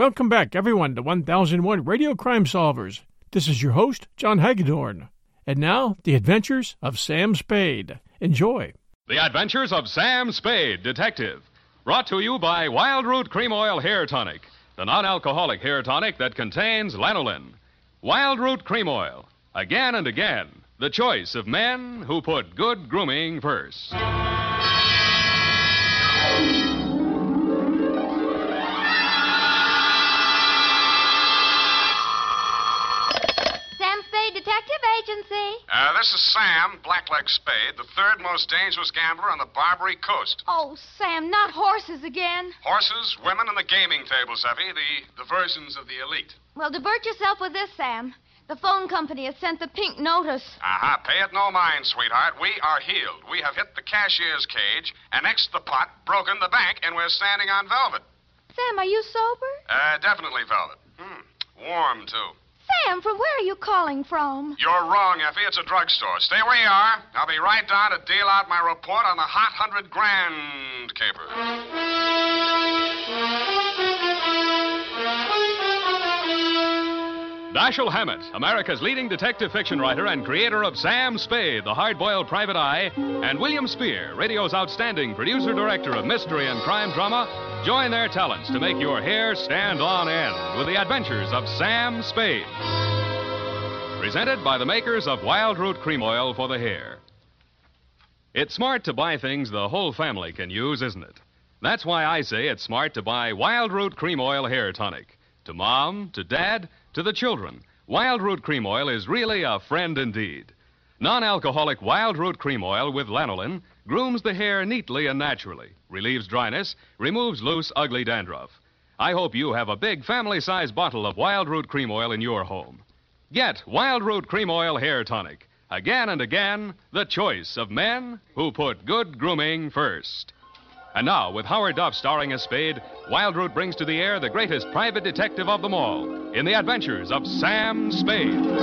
Welcome back, everyone, to 1001 Radio Crime Solvers. This is your host, John Hagedorn. And now, The Adventures of Sam Spade. Enjoy. The Adventures of Sam Spade, Detective. Brought to you by Wild Root Cream Oil Hair Tonic, the non-alcoholic hair tonic that contains lanolin. Wild Root Cream Oil. Again and again, the choice of men who put good grooming first. Detective Agency. This is Sam, Blackleg Spade, the third most dangerous gambler on the Barbary Coast. Oh, Sam, not horses again. Horses, women, and the gaming tables, Effie, the versions of the elite. Well, divert yourself with this, Sam. The phone company has sent the pink notice. Pay it no mind, sweetheart. We are healed. We have hit the cashier's cage, annexed the pot, broken the bank, and we're standing on velvet. Sam, are you sober? Definitely velvet. Warm, too. Sam, from where are you calling from? You're wrong, Effie. It's a drugstore. Stay where you are. I'll be right down to deal out my report on the hot 100 grand caper. Dashiell Hammett, America's leading detective fiction writer and creator of Sam Spade, the hard-boiled private eye, and William Spear, radio's outstanding producer-director of mystery and crime drama, join their talents to make your hair stand on end with the adventures of Sam Spade. Presented by the makers of Wild Root Cream Oil for the hair. It's smart to buy things the whole family can use, isn't it? That's why I say it's smart to buy Wild Root Cream Oil Hair Tonic. To Mom, to Dad, to the children, Wild Root Cream Oil is really a friend indeed. Non-alcoholic Wild Root Cream Oil with lanolin grooms the hair neatly and naturally, relieves dryness, removes loose, ugly dandruff. I hope you have a big family-sized bottle of Wild Root Cream Oil in your home. Get Wild Root Cream Oil Hair Tonic. Again and again, the choice of men who put good grooming first. And now, with Howard Duff starring as Spade, Wild Root brings to the air the greatest private detective of them all in the adventures of Sam Spade.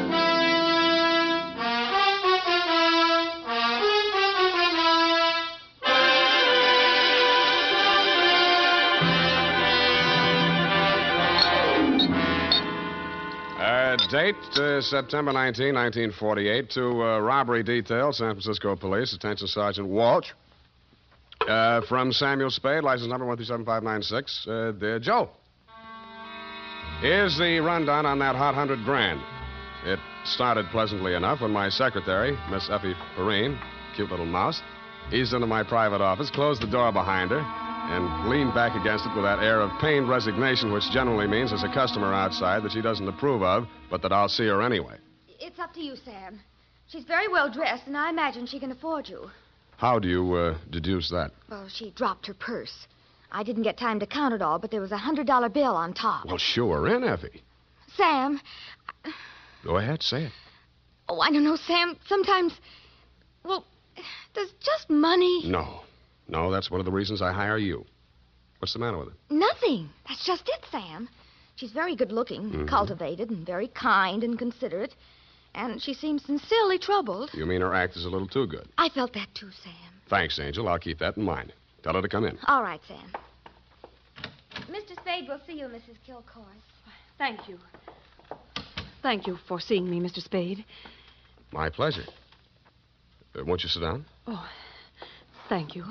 Date, September 19, 1948, to robbery detail, San Francisco Police. Attention, Sergeant Walsh. From Samuel Spade, license number 1375596. Dear Joe, here's the rundown on that hot 100 grand. It started pleasantly enough when my secretary, Miss Effie Perrine, cute little mouse, eased into my private office, closed the door behind her, and leaned back against it with that air of pained resignation, which generally means there's a customer outside that she doesn't approve of, but that I'll see her anyway. It's up to you, Sam. She's very well dressed, and I imagine she can afford you. How do you deduce that? Well, she dropped her purse. I didn't get time to count it all, but there was a $100 bill on top. Well, sure in, Effie. Sam. Go ahead, say it. Oh, I don't know, Sam. Sometimes, well, does just money... No, that's one of the reasons I hire you. What's the matter with her? Nothing. That's just it, Sam. She's very good-looking, cultivated, and very kind and considerate. And she seems sincerely troubled. You mean her act is a little too good? I felt that too, Sam. Thanks, Angel. I'll keep that in mind. Tell her to come in. All right, Sam. Mr. Spade will see you, Mrs. Kilcourse. Thank you. Thank you for seeing me, Mr. Spade. My pleasure. Won't you sit down? Oh, thank you.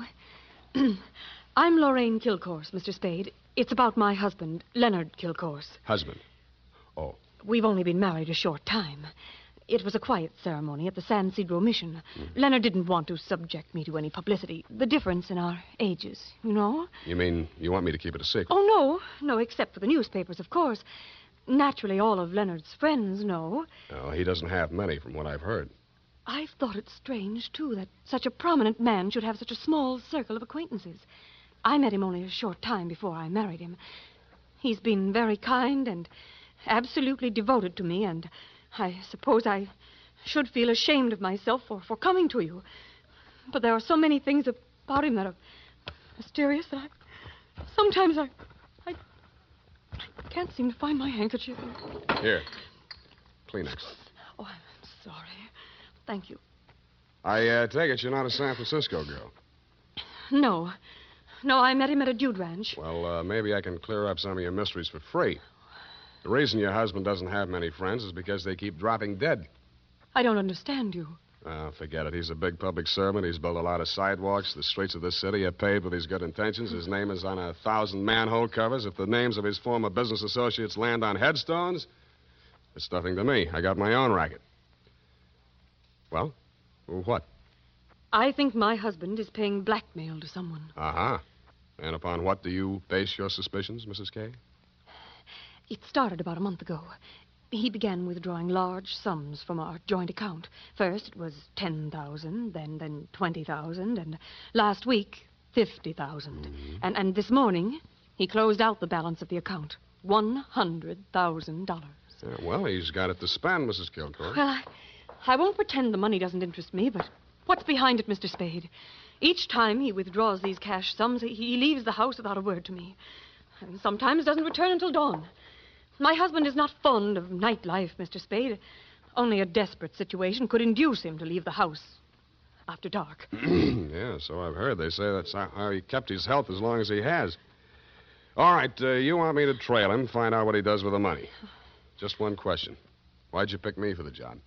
I'm Lorraine Kilcourse, Mr. Spade. It's about my husband, Leonard Kilcourse. Husband? Oh. We've only been married a short time. It was a quiet ceremony at the San Cedro Mission. Leonard didn't want to subject me to any publicity. The difference in our ages, you know? You mean you want me to keep it a secret? Oh, no, except for the newspapers, of course. Naturally, all of Leonard's friends know. Oh, he doesn't have many, from what I've heard. I've thought it strange, too, that such a prominent man should have such a small circle of acquaintances. I met him only a short time before I married him. He's been very kind and absolutely devoted to me, and I suppose I should feel ashamed of myself for coming to you. But there are so many things about him that are mysterious that sometimes I can't seem to find my handkerchief. Here. Kleenex. Oh, I'm sorry. Thank you. I take it you're not a San Francisco girl. No. No, I met him at a dude ranch. Well, maybe I can clear up some of your mysteries for free. The reason your husband doesn't have many friends is because they keep dropping dead. I don't understand you. Forget it. He's a big public servant. He's built a lot of sidewalks. The streets of this city are paved with his good intentions. His name is on 1,000 manhole covers. If the names of his former business associates land on headstones, it's nothing to me. I got my own racket. Well, what? I think my husband is paying blackmail to someone. Uh-huh. And upon what do you base your suspicions, Mrs. Kay? It started about a month ago. He began withdrawing large sums from our joint account. First, it was $10,000, then $20,000, and last week, $50,000. And this morning, he closed out the balance of the account, $100,000. Yeah, well, he's got it to spend, Mrs. Kilcourt. Well, I won't pretend the money doesn't interest me, but what's behind it, Mr. Spade? Each time he withdraws these cash sums, he leaves the house without a word to me, and sometimes doesn't return until dawn. My husband is not fond of nightlife, Mr. Spade. Only a desperate situation could induce him to leave the house after dark. Yeah, so I've heard. They say that's how he kept his health as long as he has. All right, you want me to trail him, find out what he does with the money. Just one question. Why'd you pick me for the job?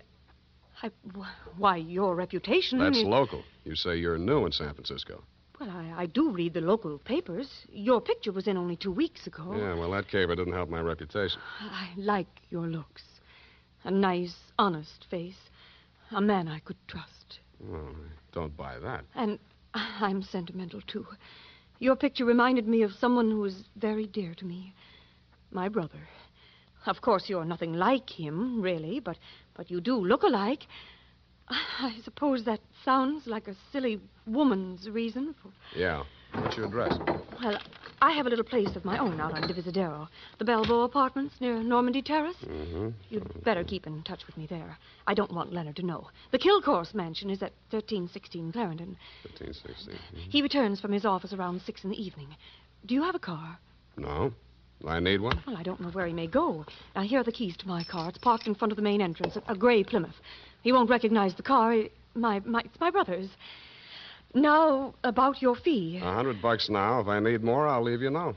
Why, your reputation... That's local. You say you're new in San Francisco. Well, I do read the local papers. Your picture was in only 2 weeks ago. Yeah, well, that caper didn't help my reputation. I like your looks. A nice, honest face. A man I could trust. Well, I don't buy that. And I'm sentimental, too. Your picture reminded me of someone who was very dear to me. My brother. Of course, you're nothing like him, really, but you do look alike. I suppose that sounds like a silly woman's reason for... Yeah. What's your address? Well, I have a little place of my own out on Divisadero. The Balboa Apartments near Normandy Terrace. Mm-hmm. You'd better keep in touch with me there. I don't want Leonard to know. The Kilcourse mansion is at 1316 Clarendon. 1316. Mm-hmm. He returns from his office around 6 in the evening. Do you have a car? No. I need one? Well, I don't know where he may go. Here are the keys to my car. It's parked in front of the main entrance, a gray Plymouth. He won't recognize the car. It's my brother's. Now, about your fee. $100 now. If I need more, I'll leave you know.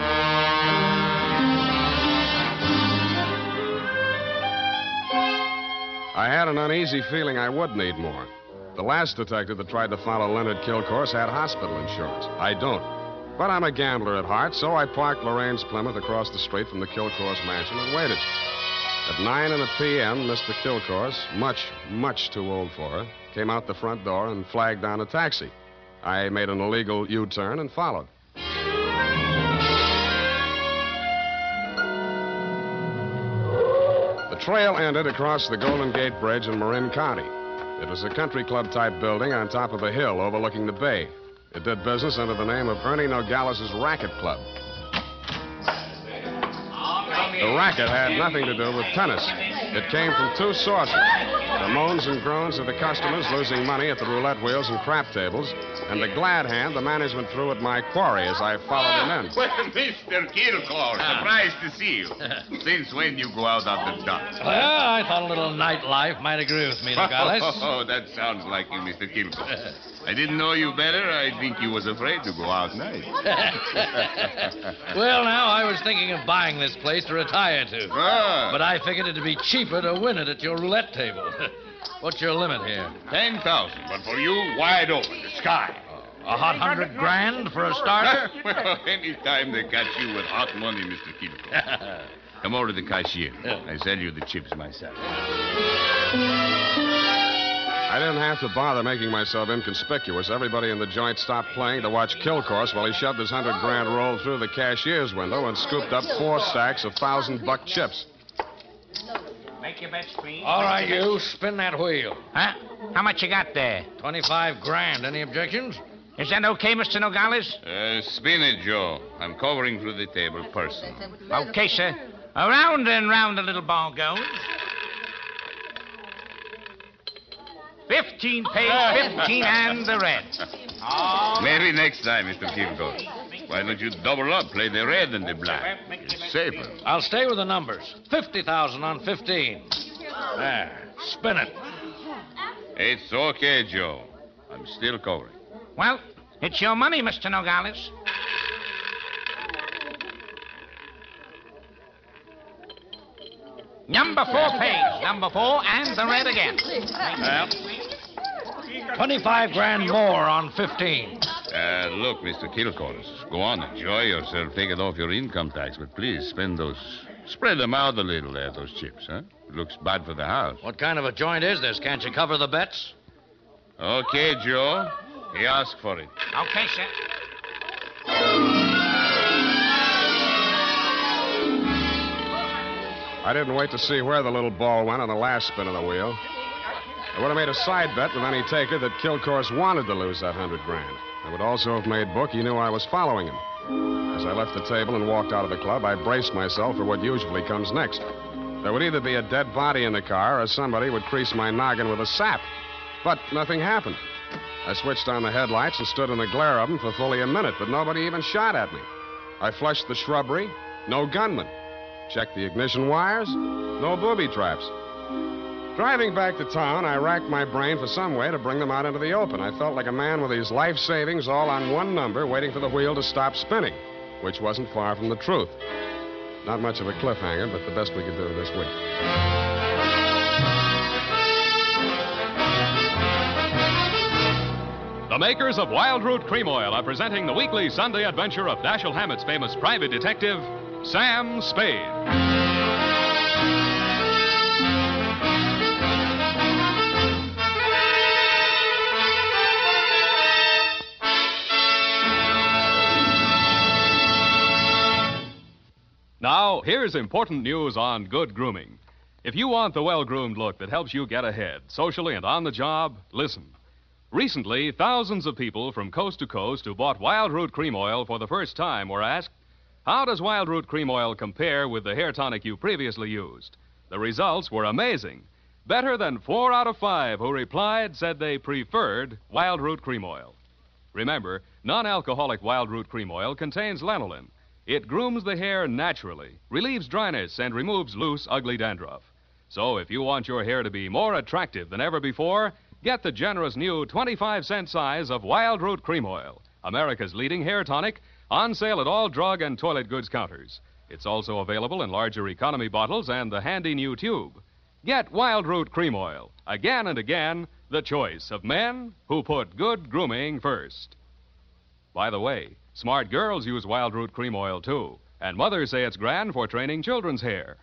I had an uneasy feeling I would need more. The last detective that tried to follow Leonard Kilcourse had hospital insurance. I don't. But I'm a gambler at heart, so I parked Lorraine's Plymouth across the street from the Kilcourse mansion and waited. At 9 p.m., Mr. Kilcourse, much too old for her, came out the front door and flagged down a taxi. I made an illegal U-turn and followed. The trail ended across the Golden Gate Bridge in Marin County. It was a country club-type building on top of a hill overlooking the bay. It did business under the name of Ernie Nogales' Racket Club. The racket had nothing to do with tennis. It came from two sources. The moans and groans of the customers losing money at the roulette wheels and crap tables, and the glad hand the management threw at my quarry as I followed him in. Well, Mr. Kilcourse, surprised to see you. Since when you go out after dark? Well, I thought a little nightlife might agree with me, Nogales. Oh, that sounds like you, Mr. Kilcourse. I didn't know you better. I think you was afraid to go out night. Well, now, I was thinking of buying this place to retire to. But I figured it'd be cheaper to win it at your roulette table. What's your limit here? 10,000, but for you, wide open, the sky. A hot $100,000 for a starter? Well, any time they catch you with hot money, Mr. Kilcourse. Come over to the cashier. I sell you the chips myself. I didn't have to bother making myself inconspicuous. Everybody in the joint stopped playing to watch Kilcourse while he shoved his $100,000 roll through the cashier's window and scooped up 4 stacks of $1,000 chips. Make your bets, please. All right, you. Spin that wheel. Huh? How much you got there? $25,000. Any objections? Is that okay, Mr. Nogales? Spin it, Joe. I'm covering through the table personally. Okay, sir. Around and round the little ball goes. 15 pays 15 and the red. Maybe next time, Mr. Kilcourse. Why don't you double up, play the red and the black? It's safer. I'll stay with the numbers. 50,000 on 15. There. Spin it. It's okay, Joe. I'm still covering. Well, It's your money, Mr. Nogales. Number 4 pays. Number 4 and the red again. Well, 25 grand more on 15. Look, Mr. Kilcourse, go on, enjoy yourself. Take it off your income tax, but please spread them out a little there, those chips, huh? It looks bad for the house. What kind of a joint is this? Can't you cover the bets? Okay, Joe. He asked for it. Okay, sir. I didn't wait to see where the little ball went on the last spin of the wheel. I would have made a side bet with any taker that Kilcourse wanted to lose that 100 grand. I would also have made book he knew I was following him. As I left the table and walked out of the club, I braced myself for what usually comes next. There would either be a dead body in the car or somebody would crease my noggin with a sap. But nothing happened. I switched on the headlights and stood in the glare of them for fully a minute, but nobody even shot at me. I flushed the shrubbery. No gunman. Checked the ignition wires. No booby traps. Driving back to town, I racked my brain for some way to bring them out into the open. I felt like a man with his life savings all on one number, waiting for the wheel to stop spinning, which wasn't far from the truth. Not much of a cliffhanger, but the best we could do this week. The makers of Wild Root Cream Oil are presenting the weekly Sunday adventure of Dashiell Hammett's famous private detective, Sam Spade. Now, here's important news on good grooming. If you want the well-groomed look that helps you get ahead, socially and on the job, listen. Recently, thousands of people from coast to coast who bought Wild Root Cream Oil for the first time were asked, how does Wild Root Cream Oil compare with the hair tonic you previously used? The results were amazing. Better than 4 out of 5 who replied said they preferred Wild Root Cream Oil. Remember, non-alcoholic Wild Root Cream Oil contains lanolin. It grooms the hair naturally, relieves dryness, and removes loose, ugly dandruff. So if you want your hair to be more attractive than ever before, get the generous new 25-cent size of Wild Root Cream Oil, America's leading hair tonic, on sale at all drug and toilet goods counters. It's also available in larger economy bottles and the handy new tube. Get Wild Root Cream Oil, again and again, the choice of men who put good grooming first. By the way, smart girls use Wild Root Cream Oil, too, and mothers say it's grand for training children's hair.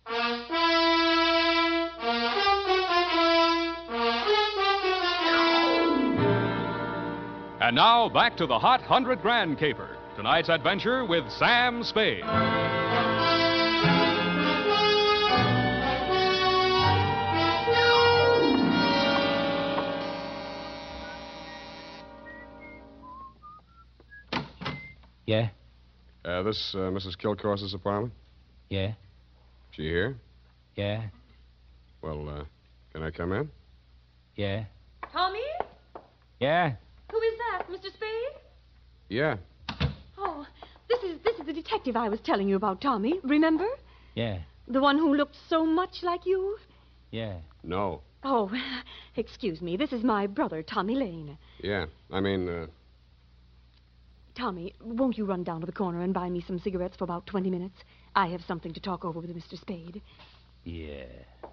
And now, back to the hot 100 grand caper. Tonight's adventure with Sam Spade. Yeah? This Mrs. Kilcourse's apartment? Yeah? She here? Yeah? Well, can I come in? Yeah? Tommy? Yeah? Who is that, Mr. Spade? Yeah. Oh, this is the detective I was telling you about, Tommy. Remember? Yeah? The one who looked so much like you? Yeah? No. Oh, excuse me. This is my brother, Tommy Lane. Yeah. Tommy, won't you run down to the corner and buy me some cigarettes for about 20 minutes? I have something to talk over with Mr. Spade. Yeah.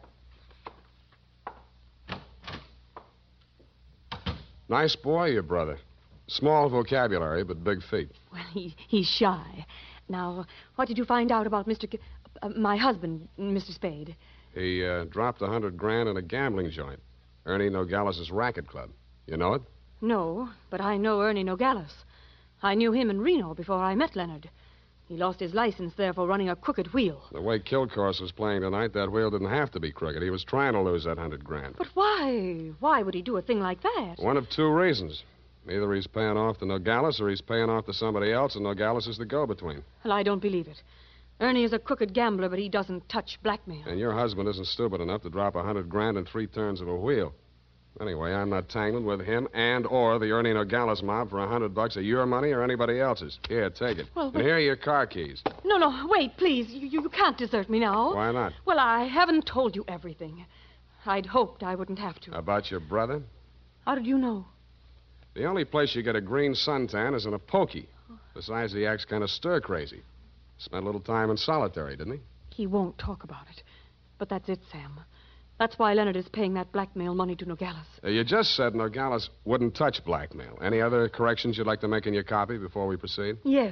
Nice boy, your brother. Small vocabulary, but big feet. Well, he's shy. Now, what did you find out about my husband, Mr. Spade? He dropped 100 grand in a gambling joint. Ernie Nogales' racket club. You know it? No, but I know Ernie Nogales. I knew him in Reno before I met Leonard. He lost his license there for running a crooked wheel. The way Kilcourse was playing tonight, that wheel didn't have to be crooked. He was trying to lose that 100 grand. But why? Why would he do a thing like that? One of 2 reasons. Either he's paying off to Nogales or he's paying off to somebody else, and Nogales is the go-between. Well, I don't believe it. Ernie is a crooked gambler, but he doesn't touch blackmail. And your husband isn't stupid enough to drop 100 grand in 3 turns of a wheel. Anyway, I'm not tangled with him or the Ernie Nogales mob for $100 of your money or anybody else's. Here, take it. Well, and here are your car keys. No, wait, please. You can't desert me now. Why not? Well, I haven't told you everything. I'd hoped I wouldn't have to. About your brother? How did you know? The only place you get a green suntan is in a pokey. Besides, he acts kind of stir-crazy. Spent a little time in solitary, didn't he? He won't talk about it. But that's it, Sam. That's why Leonard is paying that blackmail money to Nogales. You just said Nogales wouldn't touch blackmail. Any other corrections you'd like to make in your copy before we proceed? Yes.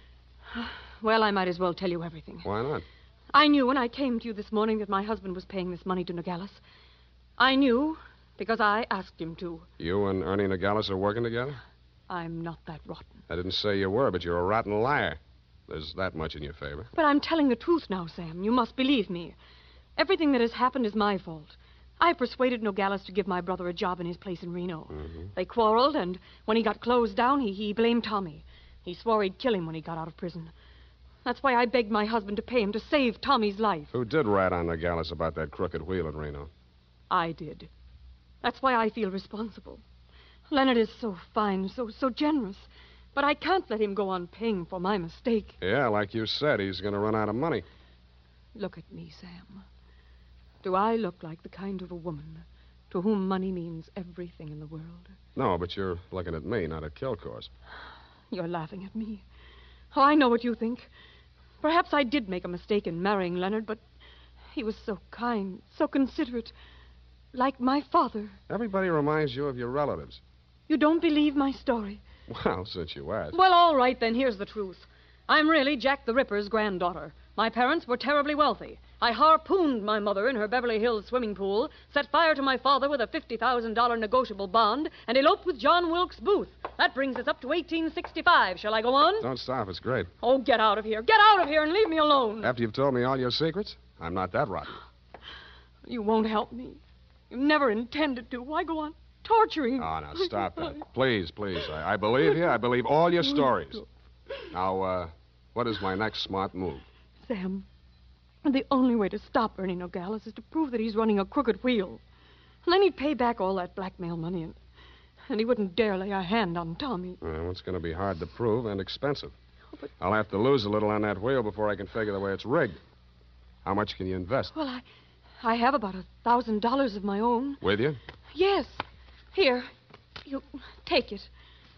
Well, I might as well tell you everything. Why not? I knew when I came to you this morning that my husband was paying this money to Nogales. I knew because I asked him to. You and Ernie Nogales are working together? I'm not that rotten. I didn't say you were, but you're a rotten liar. There's that much in your favor. But I'm telling the truth now, Sam. You must believe me. Everything that has happened is my fault. I persuaded Nogales to give my brother a job in his place in Reno. Mm-hmm. They quarreled, and when he got closed down, he blamed Tommy. He swore he'd kill him when he got out of prison. That's why I begged my husband to pay him to save Tommy's life. Who did rat on Nogales about that crooked wheel at Reno? I did. That's why I feel responsible. Leonard is so fine, so generous. But I can't let him go on paying for my mistake. Yeah, like you said, he's going to run out of money. Look at me, Sam. Do I look like the kind of a woman to whom money means everything in the world? No, but you're looking at me, not at Kilcourse. You're laughing at me. Oh, I know what you think. Perhaps I did make a mistake in marrying Leonard, but he was so kind, so considerate. Like my father. Everybody reminds you of your relatives. You don't believe my story? Well, since you asked. Well, all right, then. Here's the truth. I'm really Jack the Ripper's granddaughter. My parents were terribly wealthy. I harpooned my mother in her Beverly Hills swimming pool, set fire to my father with a $50,000 negotiable bond, and eloped with John Wilkes Booth. That brings us up to 1865. Shall I go on? Don't stop. It's great. Oh, get out of here. Get out of here and leave me alone. After you've told me all your secrets, I'm not that rotten. You won't help me. You never intended to. Why go on torturing? Oh, now, stop that. Please, please. I believe you. I believe all your stories. Now, what is my next smart move? Sam, the only way to stop Ernie Nogales is to prove that he's running a crooked wheel. And then he'd pay back all that blackmail money, and he wouldn't dare lay a hand on Tommy. Well, it's going to be hard to prove and expensive. Oh, but... I'll have to lose a little on that wheel before I can figure the way it's rigged. How much can you invest? Well, I have about $1,000 of my own. With you? Yes. Here, you take it.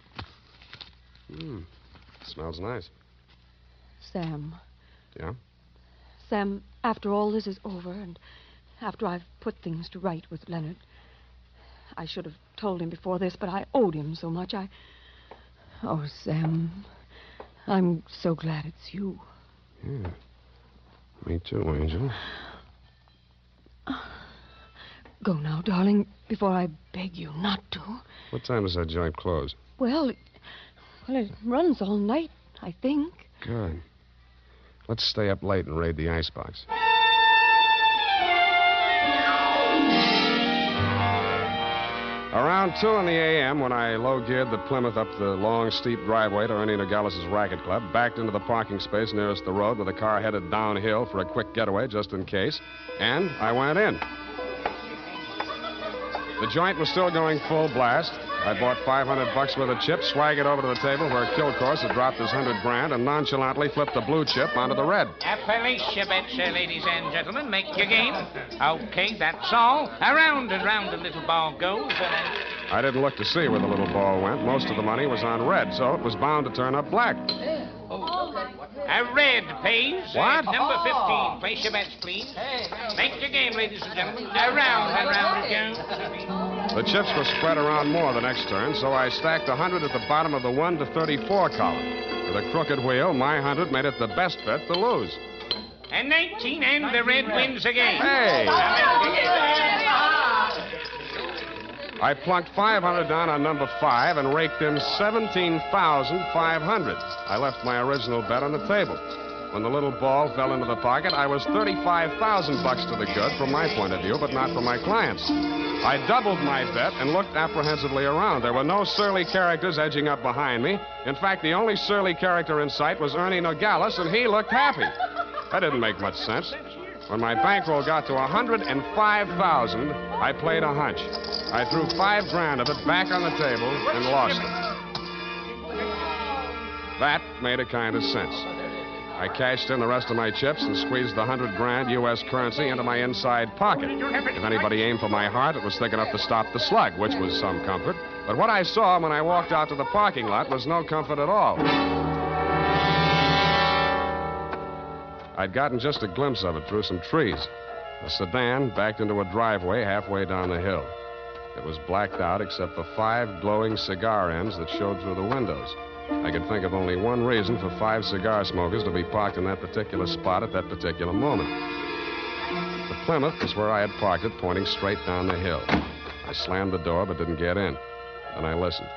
Smells nice. Sam. Yeah? Sam, after all this is over, and after I've put things to right with Leonard, I should have told him before this, but I owed him so much. Oh, Sam, I'm so glad it's you. Yeah. Me too, Angel. Go now, darling, before I beg you not to. What time does that joint close? Well, it runs all night, I think. Good. Let's stay up late and raid the icebox. Around 2 a.m., when I low-geared the Plymouth up the long, steep driveway to Ernie Nogales' racket club, backed into the parking space nearest the road with a car headed downhill for a quick getaway, just in case, and I went in. The joint was still going full blast. I bought $500 worth of chips, swaggered over to the table where Kilcourse had dropped his $100,000, and nonchalantly flipped the blue chip onto the red. Appalachia bets, ladies and gentlemen. Make your game. Okay, that's all. Around and round the little ball goes. I didn't look to see where the little ball went. Most of the money was on red, so it was bound to turn up black. A red pays. What? Number 15. Place your bets, please. Make your game, ladies and gentlemen. Around and round it goes. The chips were spread around more the next turn, so I stacked 100 at the bottom of the 1 to 34 column. With a crooked wheel, my 100 made it the best bet to lose. And 19, and the red wins again. Hey! I plunked 500 down on number 5 and raked in 17,500. I left my original bet on the table. When the little ball fell into the pocket, I was $35,000 to the good from my point of view, but not from my clients. I doubled my bet and looked apprehensively around. There were no surly characters edging up behind me. In fact, the only surly character in sight was Ernie Nogales, and he looked happy. That didn't make much sense. When my bankroll got to $105,000, I played a hunch. I threw $5,000 of it back on the table and lost it. That made a kind of sense. I cashed in the rest of my chips and squeezed the 100 grand U.S. currency into my inside pocket. If anybody aimed for my heart, it was thick enough to stop the slug, which was some comfort. But what I saw when I walked out to the parking lot was no comfort at all. I'd gotten just a glimpse of it through some trees. A sedan backed into a driveway halfway down the hill. It was blacked out except for 5 glowing cigar ends that showed through the windows. I could think of only one reason for 5 cigar smokers to be parked in that particular spot at that particular moment. The Plymouth was where I had parked it, pointing straight down the hill. I slammed the door but didn't get in. Then I listened.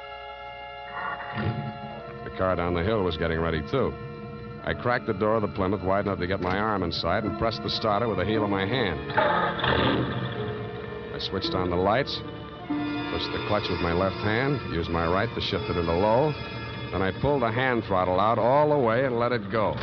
The car down the hill was getting ready, too. I cracked the door of the Plymouth wide enough to get my arm inside and pressed the starter with the heel of my hand. I switched on the lights, pushed the clutch with my left hand, used my right to shift it into low. Then I pulled the hand throttle out all the way and let it go.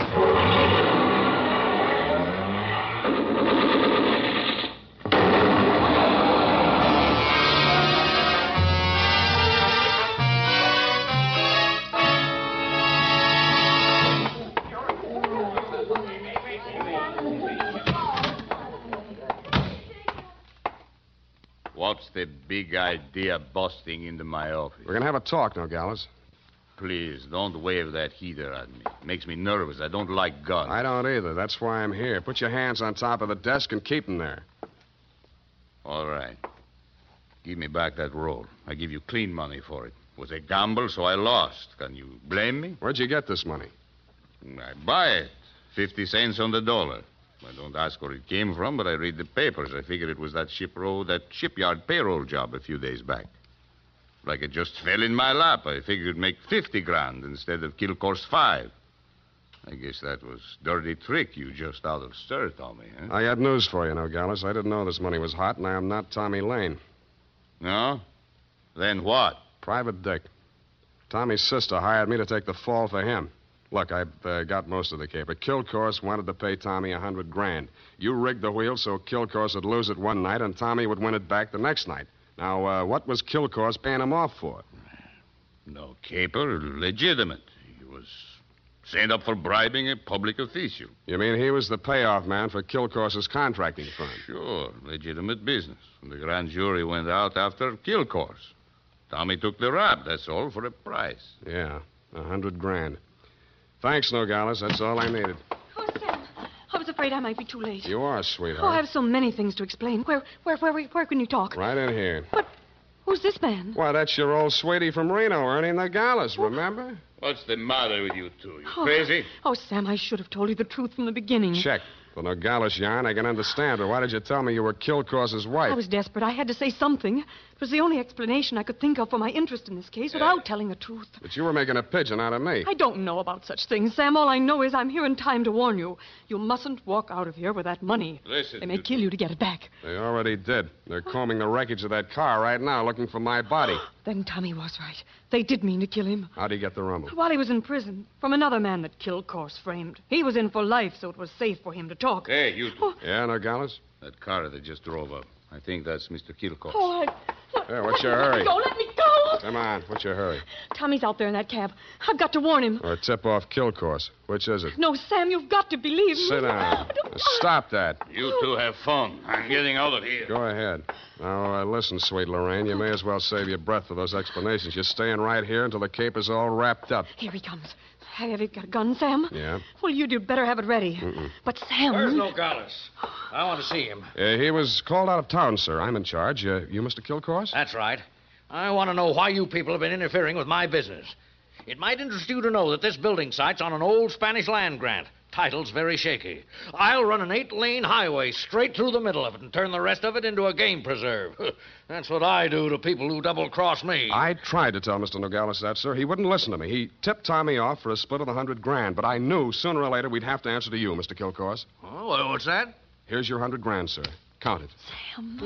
What's the big idea busting into my office? We're going to have a talk, Nogales. Please, don't wave that heater at me. It makes me nervous. I don't like guns. I don't either. That's why I'm here. Put your hands on top of the desk and keep them there. All right. Give me back that roll. I give you clean money for it. It was a gamble, so I lost. Can you blame me? Where'd you get this money? I buy it. 50 cents on the dollar. I don't ask where it came from, but I read the papers. I figured it was that shipyard payroll job a few days back. Like it just fell in my lap. I figured it'd make 50 grand instead of Kilcore's 5. I guess that was dirty trick you just out of stir, Tommy, huh? I got news for you, Nogales. I didn't know this money was hot, and I am not Tommy Lane. No? Then what? Private Dick. Tommy's sister hired me to take the fall for him. Look, I've got most of the caper. Kilcourse wanted to pay Tommy 100 grand. You rigged the wheel so Kilcourse would lose it one night and Tommy would win it back the next night. Now, what was Kilcourse paying him off for? No caper, legitimate. He was sent up for bribing a public official. You mean he was the payoff man for Kilcourse's contracting firm? Sure, legitimate business. The grand jury went out after Kilcourse. Tommy took the rap, that's all, for a price. Yeah, 100 grand. Thanks, Nogales. That's all I needed. Oh, Sam, I was afraid I might be too late. You are, sweetheart. Oh, I have so many things to explain. Where can you talk? Right in here. But who's this man? Why, that's your old sweetie from Reno, Ernie Nogales, remember? What's the matter with you two? You crazy? Oh, Sam, I should have told you the truth from the beginning. Check. The Nogales yarn, I can understand, but why did you tell me you were Kilcourse's wife? I was desperate. I had to say something. It was the only explanation I could think of for my interest in this case without telling the truth. But you were making a pigeon out of me. I don't know about such things, Sam. All I know is I'm here in time to warn you. You mustn't walk out of here with that money. Listen, they may kill you to get it back. They already did. They're combing the wreckage of that car right now, looking for my body. Then Tommy was right. They did mean to kill him. How'd he get the rumble? While he was in prison, from another man that Kilcourse framed. He was in for life, so it was safe for him to talk. Hey, you two. Oh. Yeah, Nogales? That car that just drove up. I think that's Mr. Kilcourse. Oh, Hey, what's your hurry? Let me go. Come on, what's your hurry? Tommy's out there in that cab. I've got to warn him. Or tip off Kilcourse. Which is it? No, Sam, you've got to believe me. Sit down. Stop that. You two have fun. I'm getting out of here. Go ahead. Now, listen, sweet Lorraine. You may as well save your breath for those explanations. You're staying right here until the caper's all wrapped up. Here he comes. Have you got a gun, Sam? Yeah. Well, you'd better have it ready. Mm-mm. But Sam... Where's Nogales? I want to see him. He was called out of town, sir. I'm in charge. You Mr. Kilcourse? That's right. I want to know why you people have been interfering with my business. It might interest you to know that this building site's on an old Spanish land grant. Title's very shaky. I'll run an 8-lane highway straight through the middle of it and turn the rest of it into a game preserve. That's what I do to people who double-cross me. I tried to tell Mr. Nogales that, sir. He wouldn't listen to me. He tipped Tommy off for a split of the 100 grand, but I knew sooner or later we'd have to answer to you, Mr. Kilcourse. Oh, well, what's that? Here's your 100 grand, sir. Count it. Sam.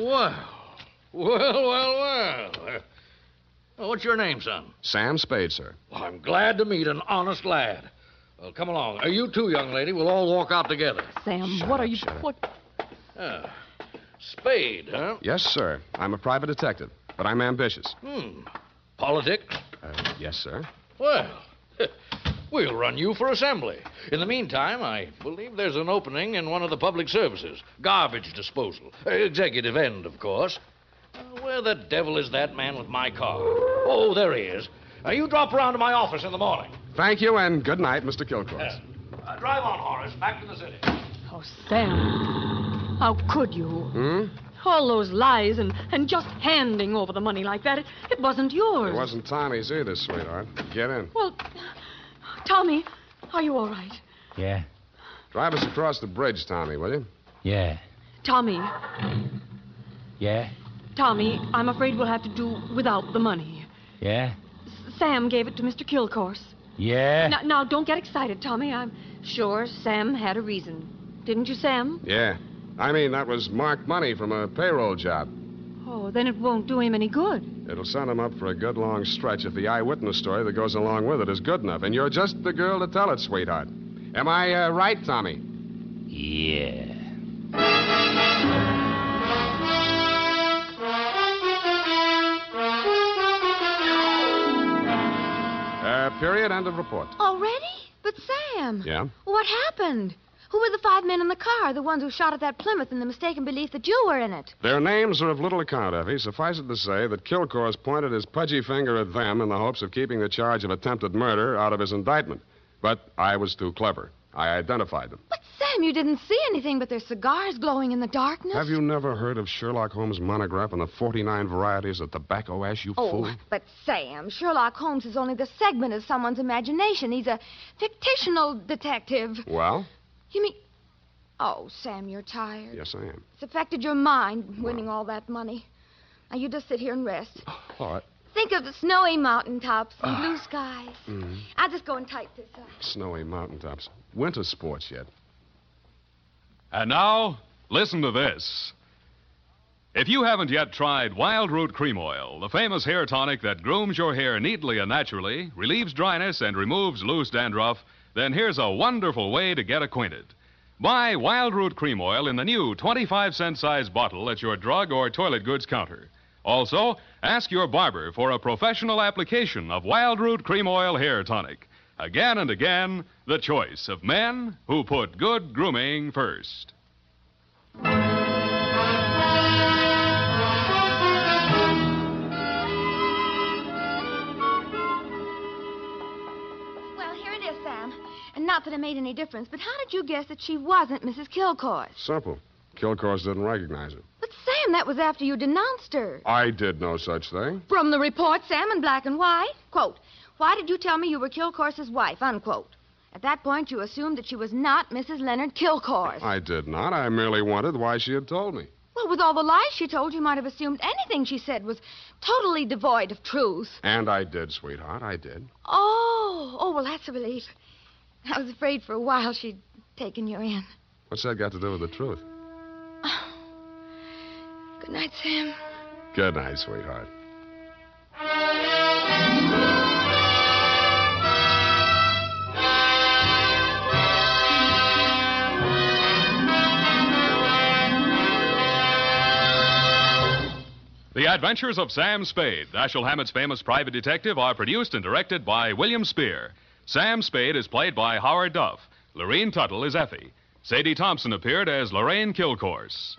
Well. What's your name, son? Sam Spade, sir. Well, I'm glad to meet an honest lad. Well, come along. You too, young lady. We'll all walk out together. Sam, Shut what up, are you... shut up. What? Spade, huh? Yes, sir. I'm a private detective, but I'm ambitious. Politics? Yes, sir. Well, We'll run you for assembly. In the meantime, I believe there's an opening in one of the public services. Garbage disposal. Executive end, of course. Where the devil is that man with my car? Oh, there he is. You drop around to my office in the morning. Thank you, and good night, Mr. Kilcourse. Drive on, Horace. Back to the city. Oh, Sam. How could you? Hmm? All those lies and just handing over the money like that. It wasn't yours. It wasn't Tommy's either, sweetheart. Get in. Well, Tommy, are you all right? Yeah. Drive us across the bridge, Tommy, will you? Yeah. Tommy, Yeah. Tommy, I'm afraid we'll have to do without the money. Yeah. Sam gave it to Mr. Kilcourse. Yeah. Now, don't get excited, Tommy. I'm sure Sam had a reason. Didn't you, Sam? Yeah. I mean, that was marked money from a payroll job. Oh, then it won't do him any good. It'll send him up for a good long stretch if the eyewitness story that goes along with it is good enough. And you're just the girl to tell it, sweetheart. Am I right, Tommy? Yeah. Period. End of report. Already? But Sam. Yeah? What happened? Who were the 5 men in the car, the ones who shot at that Plymouth in the mistaken belief that you were in it? Their names are of little account, Effie. Suffice it to say that Kilcourse pointed his pudgy finger at them in the hopes of keeping the charge of attempted murder out of his indictment. But I was too clever. I identified them. But, Sam, you didn't see anything but their cigars glowing in the darkness. Have you never heard of Sherlock Holmes' monograph on the 49 varieties of tobacco ash, you fool? Oh, but, Sam, Sherlock Holmes is only the segment of someone's imagination. He's a fictional detective. Well? You mean... Oh, Sam, you're tired. Yes, I am. It's affected your mind, winning all that money. Now, you just sit here and rest. All right. Think of the snowy mountaintops and blue skies. Mhm. I'll just go and type this up. Snowy mountaintops. Winter sports yet. And now, listen to this. If you haven't yet tried Wild Root Cream Oil, the famous hair tonic that grooms your hair neatly and naturally, relieves dryness, and removes loose dandruff, then here's a wonderful way to get acquainted. Buy Wild Root Cream Oil in the new 25-cent size bottle at your drug or toilet goods counter. Also, ask your barber for a professional application of Wild Root Cream Oil Hair Tonic. Again and again, the choice of men who put good grooming first. Well, here it is, Sam. And not that it made any difference, but how did you guess that she wasn't Mrs. Kilcourse? Simple. Kilcourse didn't recognize her. But, Sam, that was after you denounced her. I did no such thing. From the report, Sam, in black and white. Quote, why did you tell me you were Kilcourse's wife? Unquote. At that point, you assumed that she was not Mrs. Leonard Kilcourse. I did not. I merely wondered why she had told me. Well, with all the lies she told, you might have assumed anything she said was totally devoid of truth. And I did, sweetheart. I did. Oh, well, that's a relief. I was afraid for a while she'd taken you in. What's that got to do with the truth? Good night, Sam. Good night, sweetheart. The Adventures of Sam Spade, Dashiell Hammett's famous private detective, are produced and directed by William Spear. Sam Spade is played by Howard Duff. Lorene Tuttle is Effie. Sadie Thompson appeared as Lorraine Kilcourse.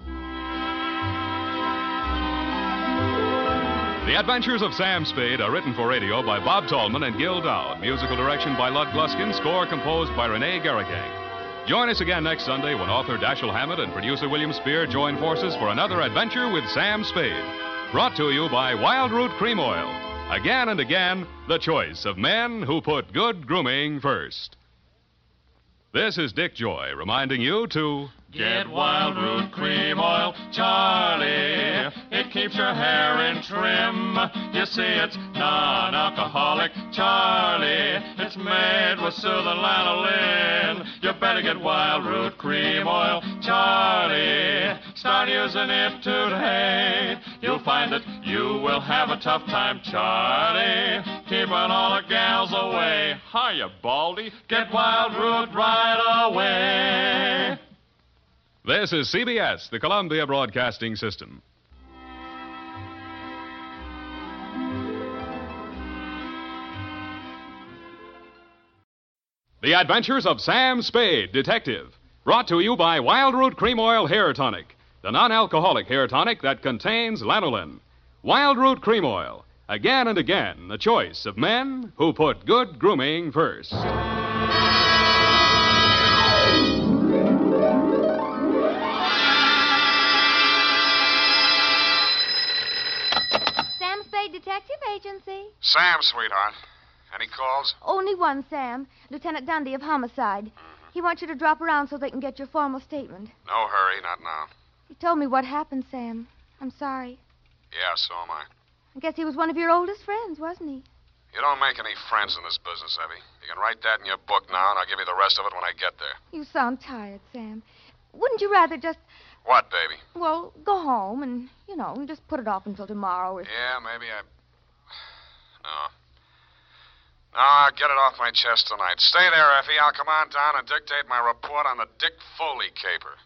The Adventures of Sam Spade are written for radio by Bob Tallman and Gil Dowd. Musical direction by Lud Gluskin. Score composed by Renee Garrigang. Join us again next Sunday when author Dashiell Hammett and producer William Spear join forces for another adventure with Sam Spade. Brought to you by Wild Root Cream Oil. Again and again, the choice of men who put good grooming first. This is Dick Joy reminding you to get Wild Root Cream Oil, Charlie. It keeps your hair in trim. You see, it's non-alcoholic, Charlie. It's made with soothing lanolin. You better get Wild Root Cream Oil, Charlie. Start using it today. You'll find that you will have a tough time, Charlie. Keeping all the gals away. Hiya, Baldy. Get Wild Root right away. This is CBS, the Columbia Broadcasting System. The Adventures of Sam Spade, Detective. Brought to you by Wild Root Cream Oil Hair Tonic, the non-alcoholic hair tonic that contains lanolin. Wild Root Cream Oil. Again and again, the choice of men who put good grooming first. Sam Spade Detective Agency. Sam, sweetheart. Any calls? Only one, Sam. Lieutenant Dundee of Homicide. He wants you to drop around so they can get your formal statement. No hurry, not now. He told me what happened, Sam. I'm sorry. Yeah, so am I. I guess he was one of your oldest friends, wasn't he? You don't make any friends in this business, Evie. You can write that in your book now, and I'll give you the rest of it when I get there. You sound tired, Sam. Wouldn't you rather just, What, baby? well, go home and, just put it off until tomorrow or... Yeah, maybe I... No. No, I'll get it off my chest tonight. Stay there, Effie. I'll come on down and dictate my report on the Dick Foley caper.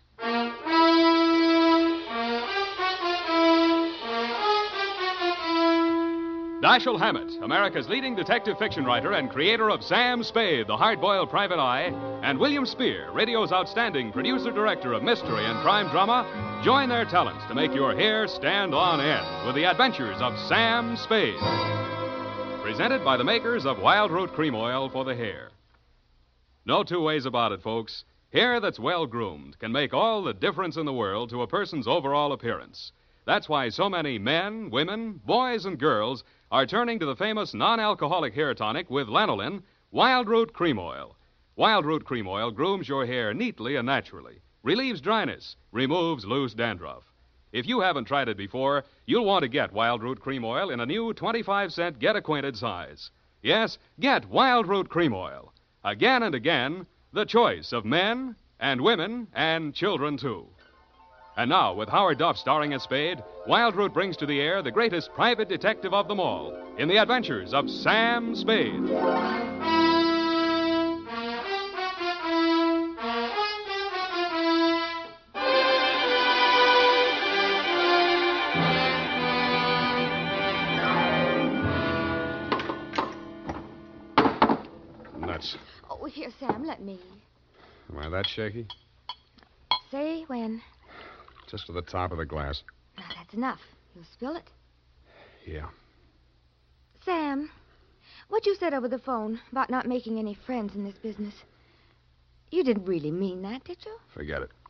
Dashiell Hammett, America's leading detective fiction writer and creator of Sam Spade, the hard-boiled private eye, and William Spear, radio's outstanding producer-director of mystery and crime drama, join their talents to make your hair stand on end with the adventures of Sam Spade. Presented by the makers of Wild Root Cream Oil for the hair. No two ways about it, folks. Hair that's well-groomed can make all the difference in the world to a person's overall appearance. That's why so many men, women, boys, and girls are turning to the famous non-alcoholic hair tonic with lanolin, Wild Root Cream Oil. Wild Root Cream Oil grooms your hair neatly and naturally, relieves dryness, removes loose dandruff. If you haven't tried it before, you'll want to get Wild Root Cream Oil in a new 25-cent get-acquainted size. Yes, get Wild Root Cream Oil. Again and again, the choice of men and women and children, too. And now, with Howard Duff starring as Spade, Wild Root brings to the air the greatest private detective of them all in the adventures of Sam Spade. Nuts. Oh, here, Sam, let me. Am I that shaky? Say when. Just to the top of the glass. Now, that's enough. You'll spill it. Yeah. Sam, what you said over the phone about not making any friends in this business, you didn't really mean that, did you? Forget it.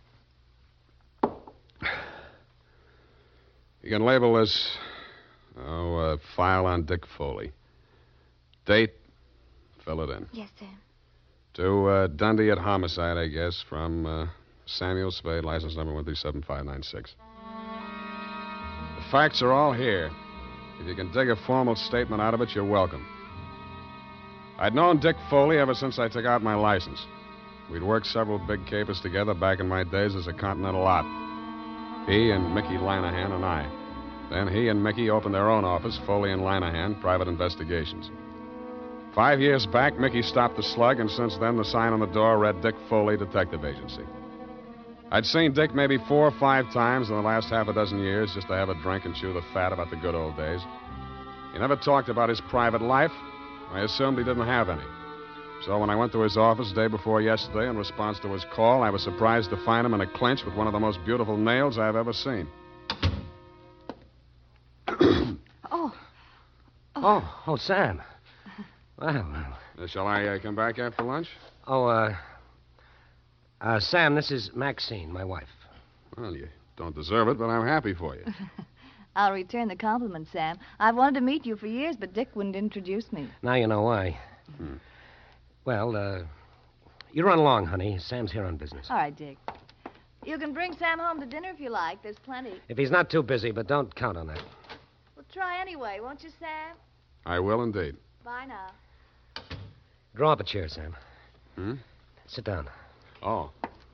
You can label this, file on Dick Foley. Date, fill it in. Yes, Sam. To Dundee at Homicide, I guess, from Samuel Spade, license number 137596. The facts are all here. If you can dig a formal statement out of it, you're welcome. I'd known Dick Foley ever since I took out my license. We'd worked several big capers together back in my days as a Continental Lot. He and Mickey Lanahan and I. Then he and Mickey opened their own office, Foley and Lanahan, Private Investigations. 5 years back, Mickey stopped the slug, and since then the sign on the door read Dick Foley, Detective Agency. I'd seen Dick maybe 4 or 5 times in the last half a dozen years just to have a drink and chew the fat about the good old days. He never talked about his private life. I assumed he didn't have any. So when I went to his office day before yesterday in response to his call, I was surprised to find him in a clinch with one of the most beautiful nails I've ever seen. Oh, Sam. Well. Shall I come back after lunch? Sam, this is Maxine, my wife. Well, you don't deserve it, but I'm happy for you. I'll return the compliment, Sam. I've wanted to meet you for years, but Dick wouldn't introduce me. Now you know why. Well, you run along, honey. Sam's here on business. All right, Dick. You can bring Sam home to dinner if you like. There's plenty. If he's not too busy, but don't count on that. Well, try anyway, won't you, Sam? I will indeed. Bye now. Draw up a chair, Sam. Hmm? Sit down. Oh,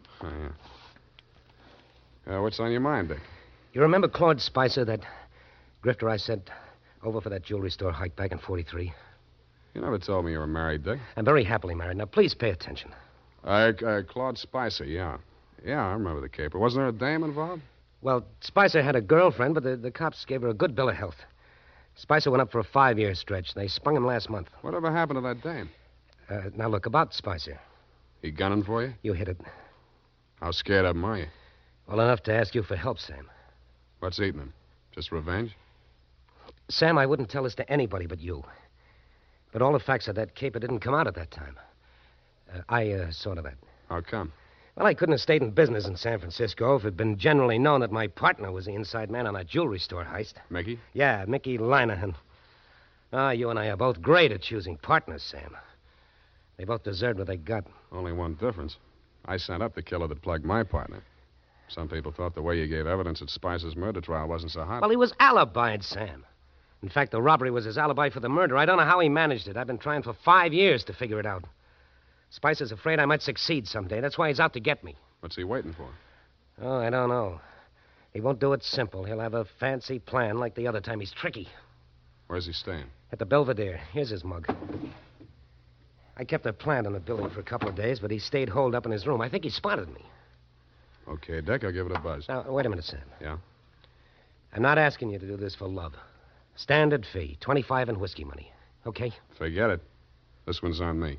yeah. What's on your mind, Dick? You remember Claude Spicer, that grifter I sent over for that jewelry store hike back in 43? You never told me you were married, Dick. I'm very happily married. Now, please pay attention. Claude Spicer, yeah. Yeah, I remember the caper. Wasn't there a dame involved? Well, Spicer had a girlfriend, but the cops gave her a good bill of health. Spicer went up for a 5-year stretch. They sprung him last month. Whatever happened to that dame? Now, look, about Spicer. He gunning for you? You hit it. How scared of him are you? Well, enough to ask you for help, Sam. What's eating him? Just revenge? Sam, I wouldn't tell this to anybody but you. But all the facts of that caper didn't come out at that time. I saw to that. How come? Well, I couldn't have stayed in business in San Francisco if it had been generally known that my partner was the inside man on that jewelry store heist. Mickey? Yeah, Mickey Linehan. You and I are both great at choosing partners, Sam. They both deserved what they got. Only one difference. I sent up the killer that plugged my partner. Some people thought the way you gave evidence at Spicer's murder trial wasn't so hot. Well, he was alibied, Sam. In fact, the robbery was his alibi for the murder. I don't know how he managed it. I've been trying for 5 years to figure it out. Spicer's afraid I might succeed someday. That's why he's out to get me. What's he waiting for? Oh, I don't know. He won't do it simple. He'll have a fancy plan like the other time. He's tricky. Where's he staying? At the Belvedere. Here's his mug. I kept a plant in the building for a couple of days, but he stayed holed up in his room. I think he spotted me. Okay, Dick, I'll give it a buzz. Now, wait a minute, Sam. Yeah? I'm not asking you to do this for love. Standard fee, 25 in whiskey money. Okay? Forget it. This one's on me.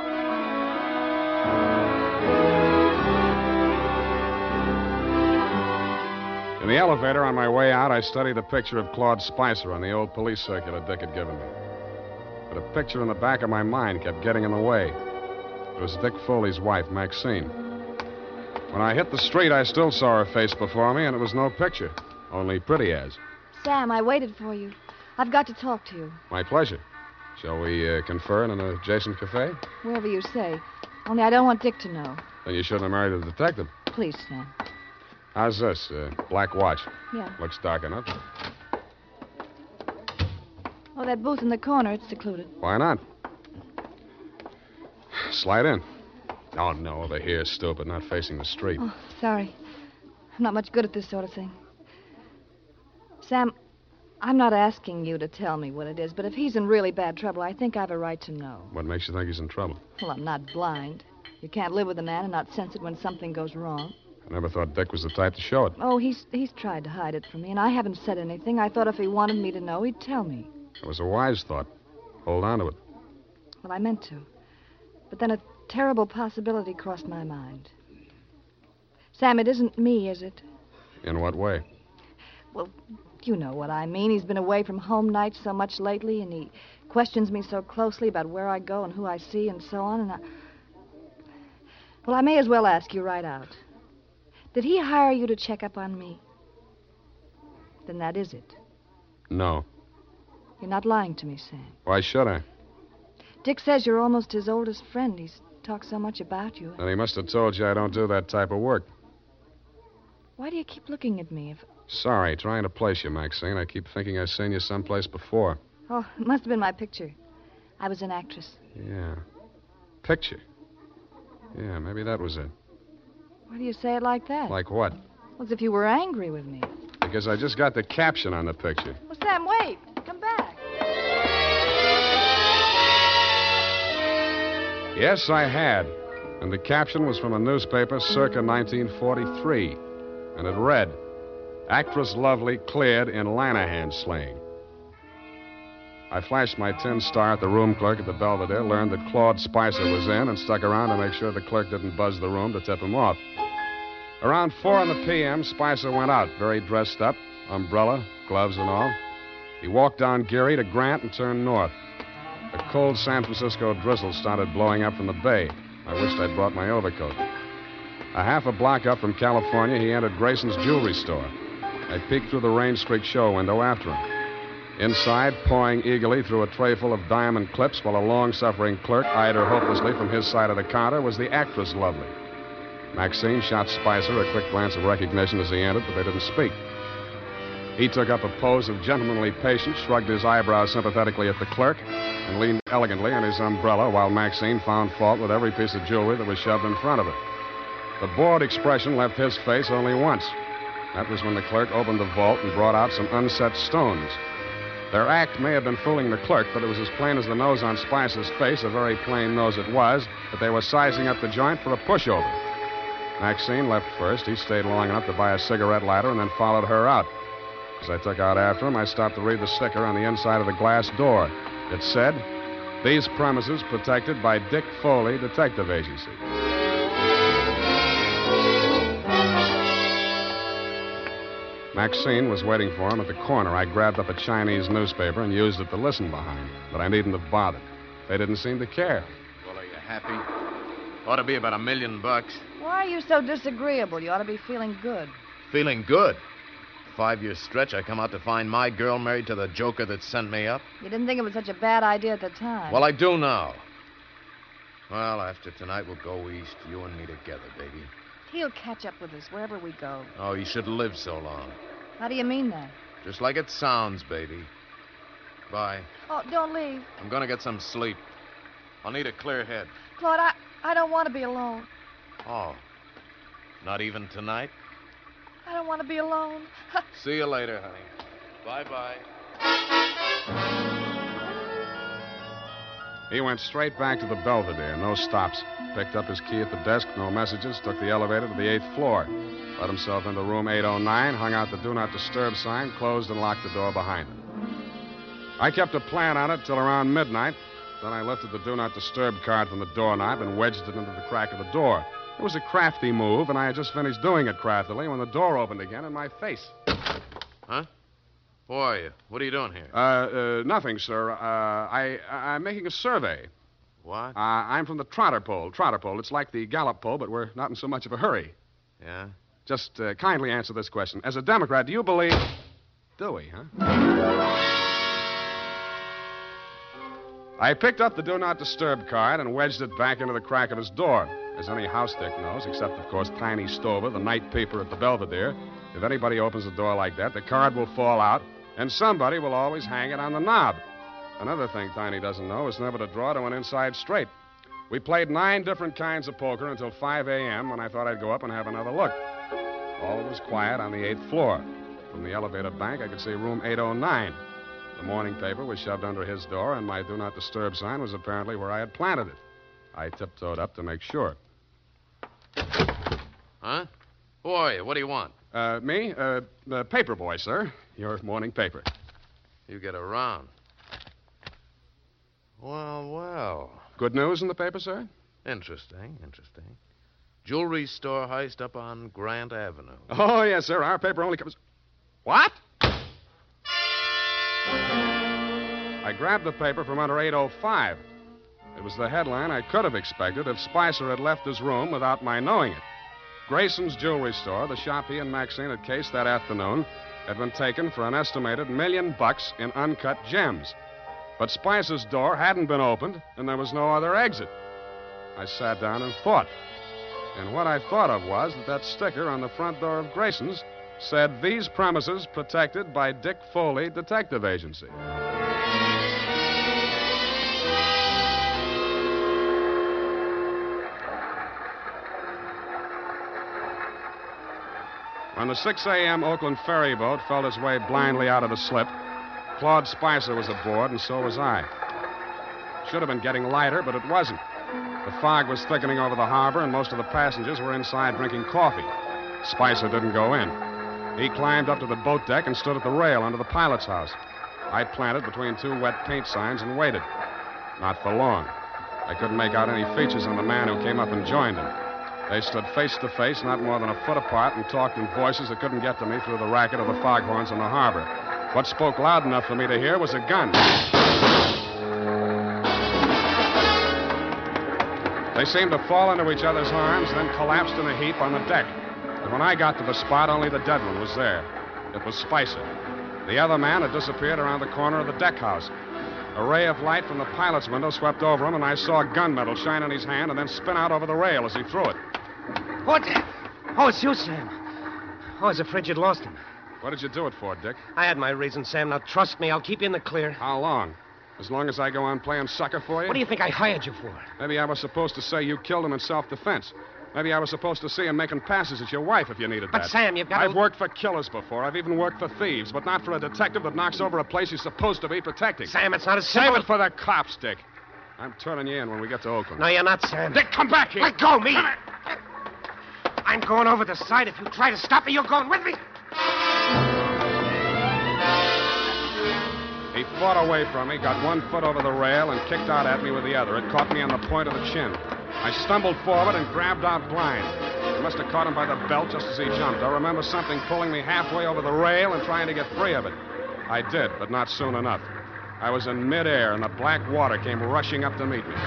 In the elevator on my way out, I studied a picture of Claude Spicer on the old police circular Dick had given me. But a picture in the back of my mind kept getting in the way. It was Dick Foley's wife, Maxine. When I hit the street, I still saw her face before me, and it was no picture, only pretty as. Sam, I waited for you. I've got to talk to you. My pleasure. Shall we confer in an adjacent cafe? Wherever you say. Only I don't want Dick to know. Then you shouldn't have married a detective. Please, Sam. How's this? Black watch. Yeah. Looks dark enough. Oh, that booth in the corner, it's secluded. Why not? Slide in. Oh, no, over here, stupid, not facing the street. Oh, sorry. I'm not much good at this sort of thing. Sam, I'm not asking you to tell me what it is, but if he's in really bad trouble, I think I have a right to know. What makes you think he's in trouble? Well, I'm not blind. You can't live with a man and not sense it when something goes wrong. I never thought Dick was the type to show it. Oh, he's tried to hide it from me, and I haven't said anything. I thought if he wanted me to know, he'd tell me. It was a wise thought. Hold on to it. Well, I meant to. But then a terrible possibility crossed my mind. Sam, it isn't me, is it? In what way? Well, you know what I mean. He's been away from home nights so much lately, and he questions me so closely about where I go and who I see and so on, and Well, I may as well ask you right out. Did he hire you to check up on me? Then that is it. No. You're not lying to me, Sam. Why should I? Dick says you're almost his oldest friend. He's talked so much about you. Then he must have told you I don't do that type of work. Why do you keep looking at me? Sorry, trying to place you, Maxine. I keep thinking I've seen you someplace before. Oh, it must have been my picture. I was an actress. Yeah. Picture. Yeah, maybe that was it. Why do you say it like that? Like what? Well, as if you were angry with me. Because I just got the caption on the picture. Well, Sam, wait. Come back. Yes, I had. And the caption was from a newspaper circa 1943. And it read, Actress Lovely cleared in Lanahan slaying. I flashed my tin star at the room clerk at the Belvedere, learned that Claude Spicer was in, and stuck around to make sure the clerk didn't buzz the room to tip him off. Around 4 p.m., Spicer went out, very dressed up, umbrella, gloves and all. He walked down Geary to Grant and turned north. A cold San Francisco drizzle started blowing up from the bay. I wished I'd brought my overcoat. A half a block up from California, he entered Grayson's jewelry store. I peeked through the rain-streaked show window after him. Inside, pawing eagerly through a trayful of diamond clips while a long-suffering clerk eyed her hopelessly from his side of the counter, was the actress Lovely. Maxine shot Spicer a quick glance of recognition as he entered, but they didn't speak. He took up a pose of gentlemanly patience, shrugged his eyebrows sympathetically at the clerk, and leaned elegantly on his umbrella while Maxine found fault with every piece of jewelry that was shoved in front of her. The bored expression left his face only once. That was when the clerk opened the vault and brought out some unset stones. Their act may have been fooling the clerk, but it was as plain as the nose on Spicer's face, a very plain nose it was, that they were sizing up the joint for a pushover. Maxine left first. He stayed long enough to buy a cigarette lighter and then followed her out. As I took out after him, I stopped to read the sticker on the inside of the glass door. It said, "These premises protected by Dick Foley Detective Agency." Maxine was waiting for him at the corner. I grabbed up a Chinese newspaper and used it to listen behind, but I needn't have bothered. They didn't seem to care. Well, are you happy? Ought to be about $1 million. Why are you so disagreeable? You ought to be feeling good. Feeling good. 5-year stretch, I come out to find my girl married to the joker that sent me up. You didn't think it was such a bad idea at the time. Well, I do now. Well, after tonight, we'll go east, you and me together, baby. He'll catch up with us wherever we go. Oh, you should live so long. How do you mean that? Just like it sounds, baby. Bye. Oh, don't leave. I'm going to get some sleep. I'll need a clear head. Claude, I don't want to be alone. Oh. Not even tonight? I don't want to be alone. See you later, honey. Bye-bye. He went straight back to the Belvedere, no stops. Picked up his key at the desk, no messages, took the elevator to the 8th floor. Let himself into room 809, hung out the Do Not Disturb sign, closed and locked the door behind him. I kept a plan on it till around midnight. Then I lifted the Do Not Disturb card from the doorknob and wedged it into the crack of the door. It was a crafty move, and I had just finished doing it craftily when the door opened again in my face. Huh? Who are you? What are you doing here? Nothing, sir. I'm making a survey. What? I'm from the Trotter Pole. Trotter Pole. It's like the Gallup Poll, but we're not in so much of a hurry. Yeah? Just kindly answer this question. As a Democrat, do you believe... Dewey, huh? I picked up the Do Not Disturb card and wedged it back into the crack of his door. As any house dick knows, except, of course, Tiny Stover, the night paper at the Belvedere, if anybody opens the door like that, the card will fall out, and somebody will always hang it on the knob. Another thing Tiny doesn't know is never to draw to an inside straight. We played 9 different kinds of poker until 5 a.m. when I thought I'd go up and have another look. All was quiet on the 8th floor. From the elevator bank, I could see room 809. The morning paper was shoved under his door, and my Do Not Disturb sign was apparently where I had planted it. I tiptoed up to make sure. Huh? Who are you? What do you want? Me? The paper boy, sir. Your morning paper. You get around. Well. Good news in the paper, sir? Interesting. Jewelry store heist up on Grant Avenue. Oh, yes, sir. Our paper only covers... What? I grabbed the paper from under 805. It was the headline I could have expected if Spicer had left his room without my knowing it. Grayson's Jewelry Store, the shop he and Maxine had cased that afternoon, had been taken for an estimated $1 million in uncut gems. But Spicer's door hadn't been opened, and there was no other exit. I sat down and thought. And what I thought of was that sticker on the front door of Grayson's said, "These premises protected by Dick Foley Detective Agency." When the 6 a.m. Oakland ferry boat felt its way blindly out of the slip, Claude Spicer was aboard, and so was I. Should have been getting lighter, but it wasn't. The fog was thickening over the harbor, and most of the passengers were inside drinking coffee. Spicer didn't go in. He climbed up to the boat deck and stood at the rail under the pilot's house. I planted between 2 wet paint signs and waited. Not for long. I couldn't make out any features on the man who came up and joined him. They stood face to face, not more than a foot apart, and talked in voices that couldn't get to me through the racket of the foghorns in the harbor. What spoke loud enough for me to hear was a gun. They seemed to fall into each other's arms, then collapsed in a heap on the deck. And when I got to the spot, only the dead one was there. It was Spicer. The other man had disappeared around the corner of the deck house. A ray of light from the pilot's window swept over him, and I saw gunmetal shine in his hand and then spin out over the rail as he threw it. What? Oh, it's you, Sam. Oh, I was afraid you'd lost him. What did you do it for, Dick? I had my reasons, Sam. Now, trust me, I'll keep you in the clear. How long? As long as I go on playing sucker for you? What do you think I hired you for? Maybe I was supposed to say you killed him in self-defense. Maybe I was supposed to see him making passes at your wife if you needed that. But, Sam, you've got I've worked for killers before. I've even worked for thieves, but not for a detective that knocks over a place he's supposed to be protecting. Sam, it's not as simple... Save it for the cops, Dick. I'm turning you in when we get to Oakland. No, you're not, Sam. Dick, come back here. Let go, me. I'm going over the side. If you try to stop me, you're going with me. He fought away from me, got 1 foot over the rail, and kicked out at me with the other. It caught me on the point of the chin. I stumbled forward and grabbed out blind. I must have caught him by the belt just as he jumped. I remember something pulling me halfway over the rail and trying to get free of it. I did, but not soon enough. I was in midair, and the black water came rushing up to meet me.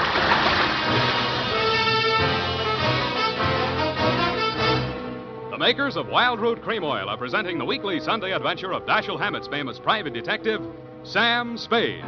The makers of Wild Root Cream Oil are presenting the weekly Sunday adventure of Dashiell Hammett's famous private detective, Sam Spade.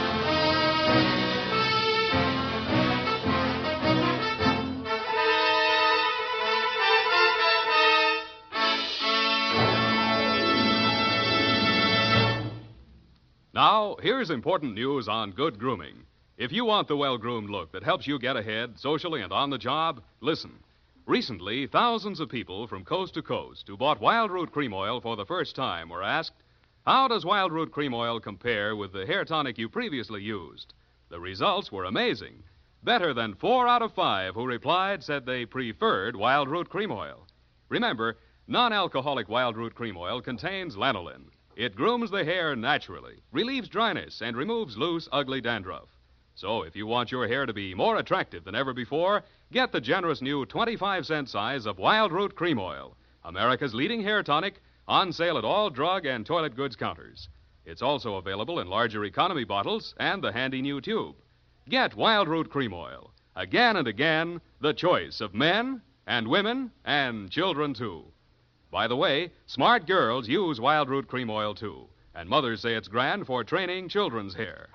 Now, here's important news on good grooming. If you want the well-groomed look that helps you get ahead socially and on the job, listen. Recently, thousands of people from coast to coast who bought Wild Root Cream Oil for the first time were asked, how does Wild Root Cream Oil compare with the hair tonic you previously used? The results were amazing. Better than 4 out of 5 who replied said they preferred Wild Root Cream Oil. Remember, non-alcoholic Wild Root Cream Oil contains lanolin. It grooms the hair naturally, relieves dryness, and removes loose, ugly dandruff. So if you want your hair to be more attractive than ever before, get the generous new 25-cent size of Wild Root Cream Oil, America's leading hair tonic, on sale at all drug and toilet goods counters. It's also available in larger economy bottles and the handy new tube. Get Wild Root Cream Oil. Again and again, the choice of men and women and children, too. By the way, smart girls use Wild Root Cream Oil, too. And mothers say it's grand for training children's hair.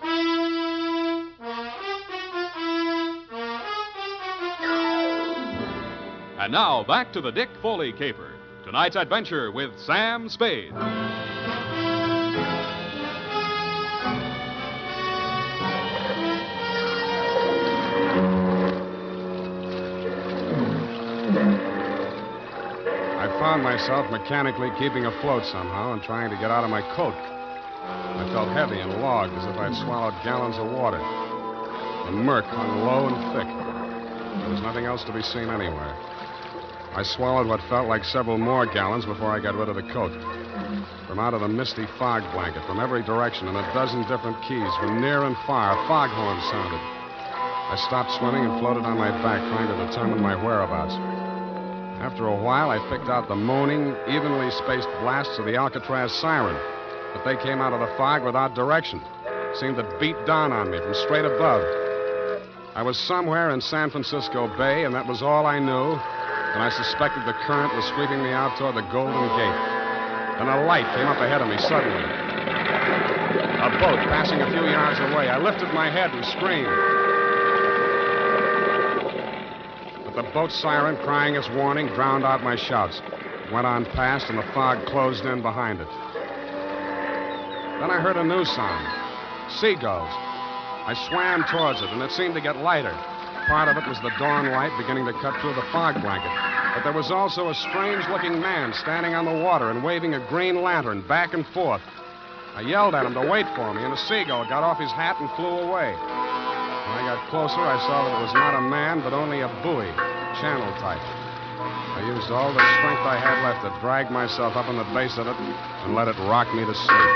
And now, back to the Dick Foley caper. Tonight's adventure with Sam Spade. I found myself mechanically keeping afloat somehow and trying to get out of my coat. I felt heavy and logged, as if I'd swallowed gallons of water. The murk hung low and thick. There was nothing else to be seen anywhere. I swallowed what felt like several more gallons before I got rid of the coat. From out of the misty fog blanket, from every direction, in a dozen different keys, from near and far, foghorns sounded. I stopped swimming and floated on my back, trying to determine my whereabouts. After a while, I picked out the moaning, evenly spaced blasts of the Alcatraz siren, but they came out of the fog without direction. Seemed to beat down on me from straight above. I was somewhere in San Francisco Bay, and that was all I knew. And I suspected the current was sweeping me out toward the Golden Gate. Then a light came up ahead of me suddenly. A boat passing a few yards away. I lifted my head and screamed. But the boat siren, crying its warning, drowned out my shouts. It went on past, and the fog closed in behind it. Then I heard a new sound. Seagulls. I swam towards it, and it seemed to get lighter. Part of it was the dawn light beginning to cut through the fog blanket. But there was also a strange-looking man standing on the water and waving a green lantern back and forth. I yelled at him to wait for me, and a seagull got off his hat and flew away. When I got closer, I saw that it was not a man, but only a buoy, channel type. I used all the strength I had left to drag myself up on the base of it and let it rock me to sleep.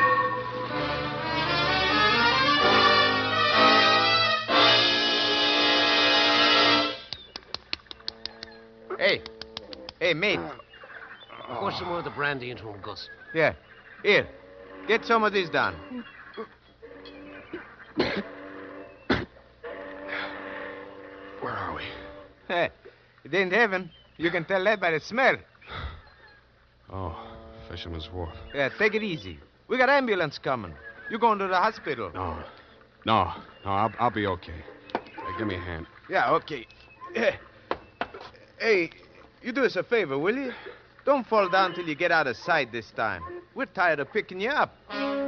Hey, mate. Pour some more of the brandy into him, Gus. Yeah. Here. Get some of this done. Where are we? Hey, it ain't heaven. You can tell that by the smell. Oh, Fisherman's Wharf. Yeah, take it easy. We got ambulance coming. You going to the hospital? No, I'll be okay. Hey, give me a hand. Yeah, okay. Hey, you do us a favor, will you? Don't fall down till you get out of sight this time. We're tired of picking you up.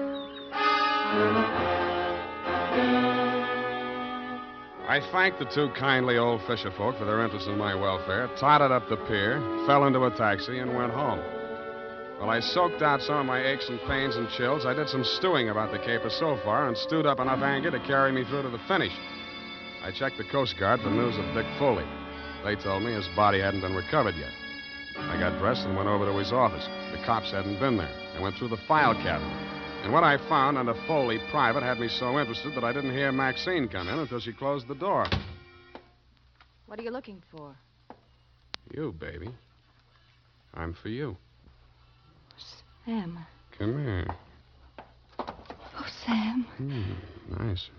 I thanked the two kindly old fisher folk for their interest in my welfare, totted up the pier, fell into a taxi, and went home. While I soaked out some of my aches and pains and chills, I did some stewing about the caper so far and stewed up enough anger to carry me through to the finish. I checked the Coast Guard for news of Dick Foley. They told me his body hadn't been recovered yet. I got dressed and went over to his office. The cops hadn't been there. I went through the file cabinet. And what I found under Foley Private had me so interested that I didn't hear Maxine come in until she closed the door. What are you looking for? You, baby. I'm for you. Sam. Come here. Oh, Sam. Nice.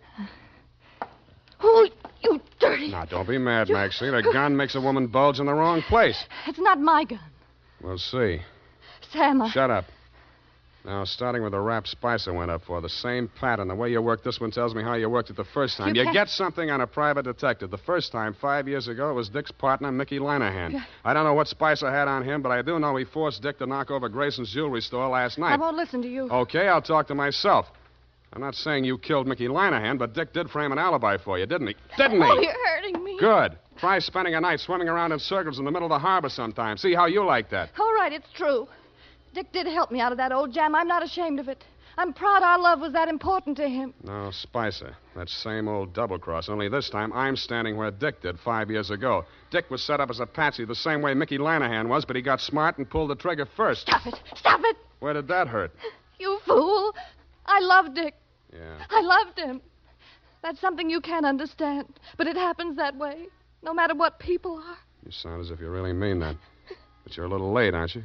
Oh, you dirty. Now, don't be mad, Maxine. A gun makes a woman bulge in the wrong place. It's not my gun. We'll see. Sam, Shut up. Now, starting with the rap Spicer went up for, the same pattern. The way you worked this one tells me how you worked it the first time. You You can't- get something on a private detective. The first time, 5 years ago, it was Dick's partner, Mickey Lanahan. I don't know what Spicer had on him, but I do know he forced Dick to knock over Grayson's jewelry store last night. I won't listen to you. Okay, I'll talk to myself. I'm not saying you killed Mickey Lanahan, but Dick did frame an alibi for you, didn't he? Didn't he? Oh, you're hurting me. Good. Try spending a night swimming around in circles in the middle of the harbor sometime. See how you like that. All right, it's true. Dick did help me out of that old jam. I'm not ashamed of it. I'm proud our love was that important to him. No, Spicer. That same old double-cross. Only this time, I'm standing where Dick did 5 years ago. Dick was set up as a patsy the same way Mickey Lanahan was, but he got smart and pulled the trigger first. Stop it. Stop it. Where did that hurt? You fool. I loved Dick. Yeah. I loved him. That's something you can't understand. But it happens that way, no matter what people are. You sound as if you really mean that. But you're a little late, aren't you?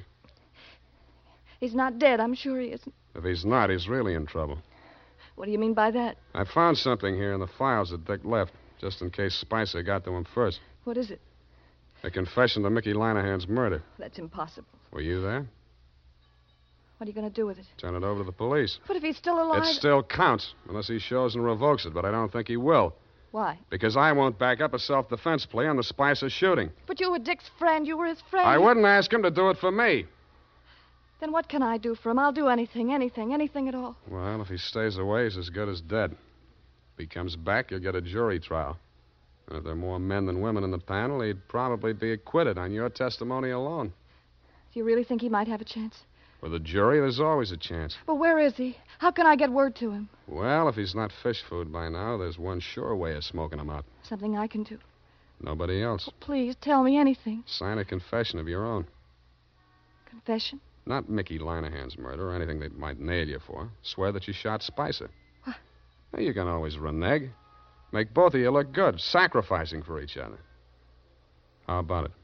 He's not dead. I'm sure he isn't. If he's not, he's really in trouble. What do you mean by that? I found something here in the files that Dick left, just in case Spicer got to him first. What is it? A confession to Mickey Lanahan's murder. That's impossible. Were you there? What are you going to do with it? Turn it over to the police. But if he's still alive... It still counts, unless he shows and revokes it, but I don't think he will. Why? Because I won't back up a self-defense plea on the Spicer shooting. But you were Dick's friend. You were his friend. I wouldn't ask him to do it for me. Then what can I do for him? I'll do anything at all. Well, if he stays away, he's as good as dead. If he comes back, you'll get a jury trial. And if there are more men than women in the panel, he'd probably be acquitted on your testimony alone. Do you really think he might have a chance? With a jury, there's always a chance. But where is he? How can I get word to him? Well, if he's not fish food by now, there's one sure way of smoking him out. Something I can do. Nobody else. Please, tell me anything. Sign a confession of your own. Confession? Not Mickey Lanahan's murder or anything they might nail you for. Swear that you shot Spicer. What? Now, you can always renege. Make both of you look good, sacrificing for each other. How about it?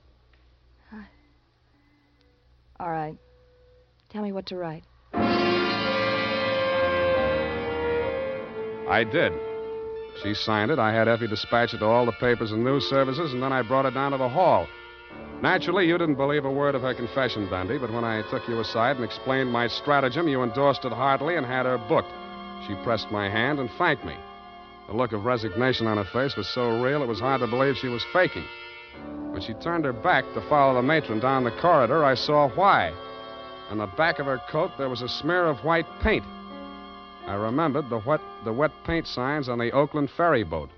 All right. Tell me what to write. I did. She signed it. I had Effie dispatch it to all the papers and news services, and then I brought it down to the hall. Naturally, you didn't believe a word of her confession, Dundee, but when I took you aside and explained my stratagem, you endorsed it heartily and had her booked. She pressed my hand and thanked me. The look of resignation on her face was so real it was hard to believe she was faking. When she turned her back to follow the matron down the corridor, I saw why. On the back of her coat, there was a smear of white paint. I remembered the wet paint signs on the Oakland ferry boat.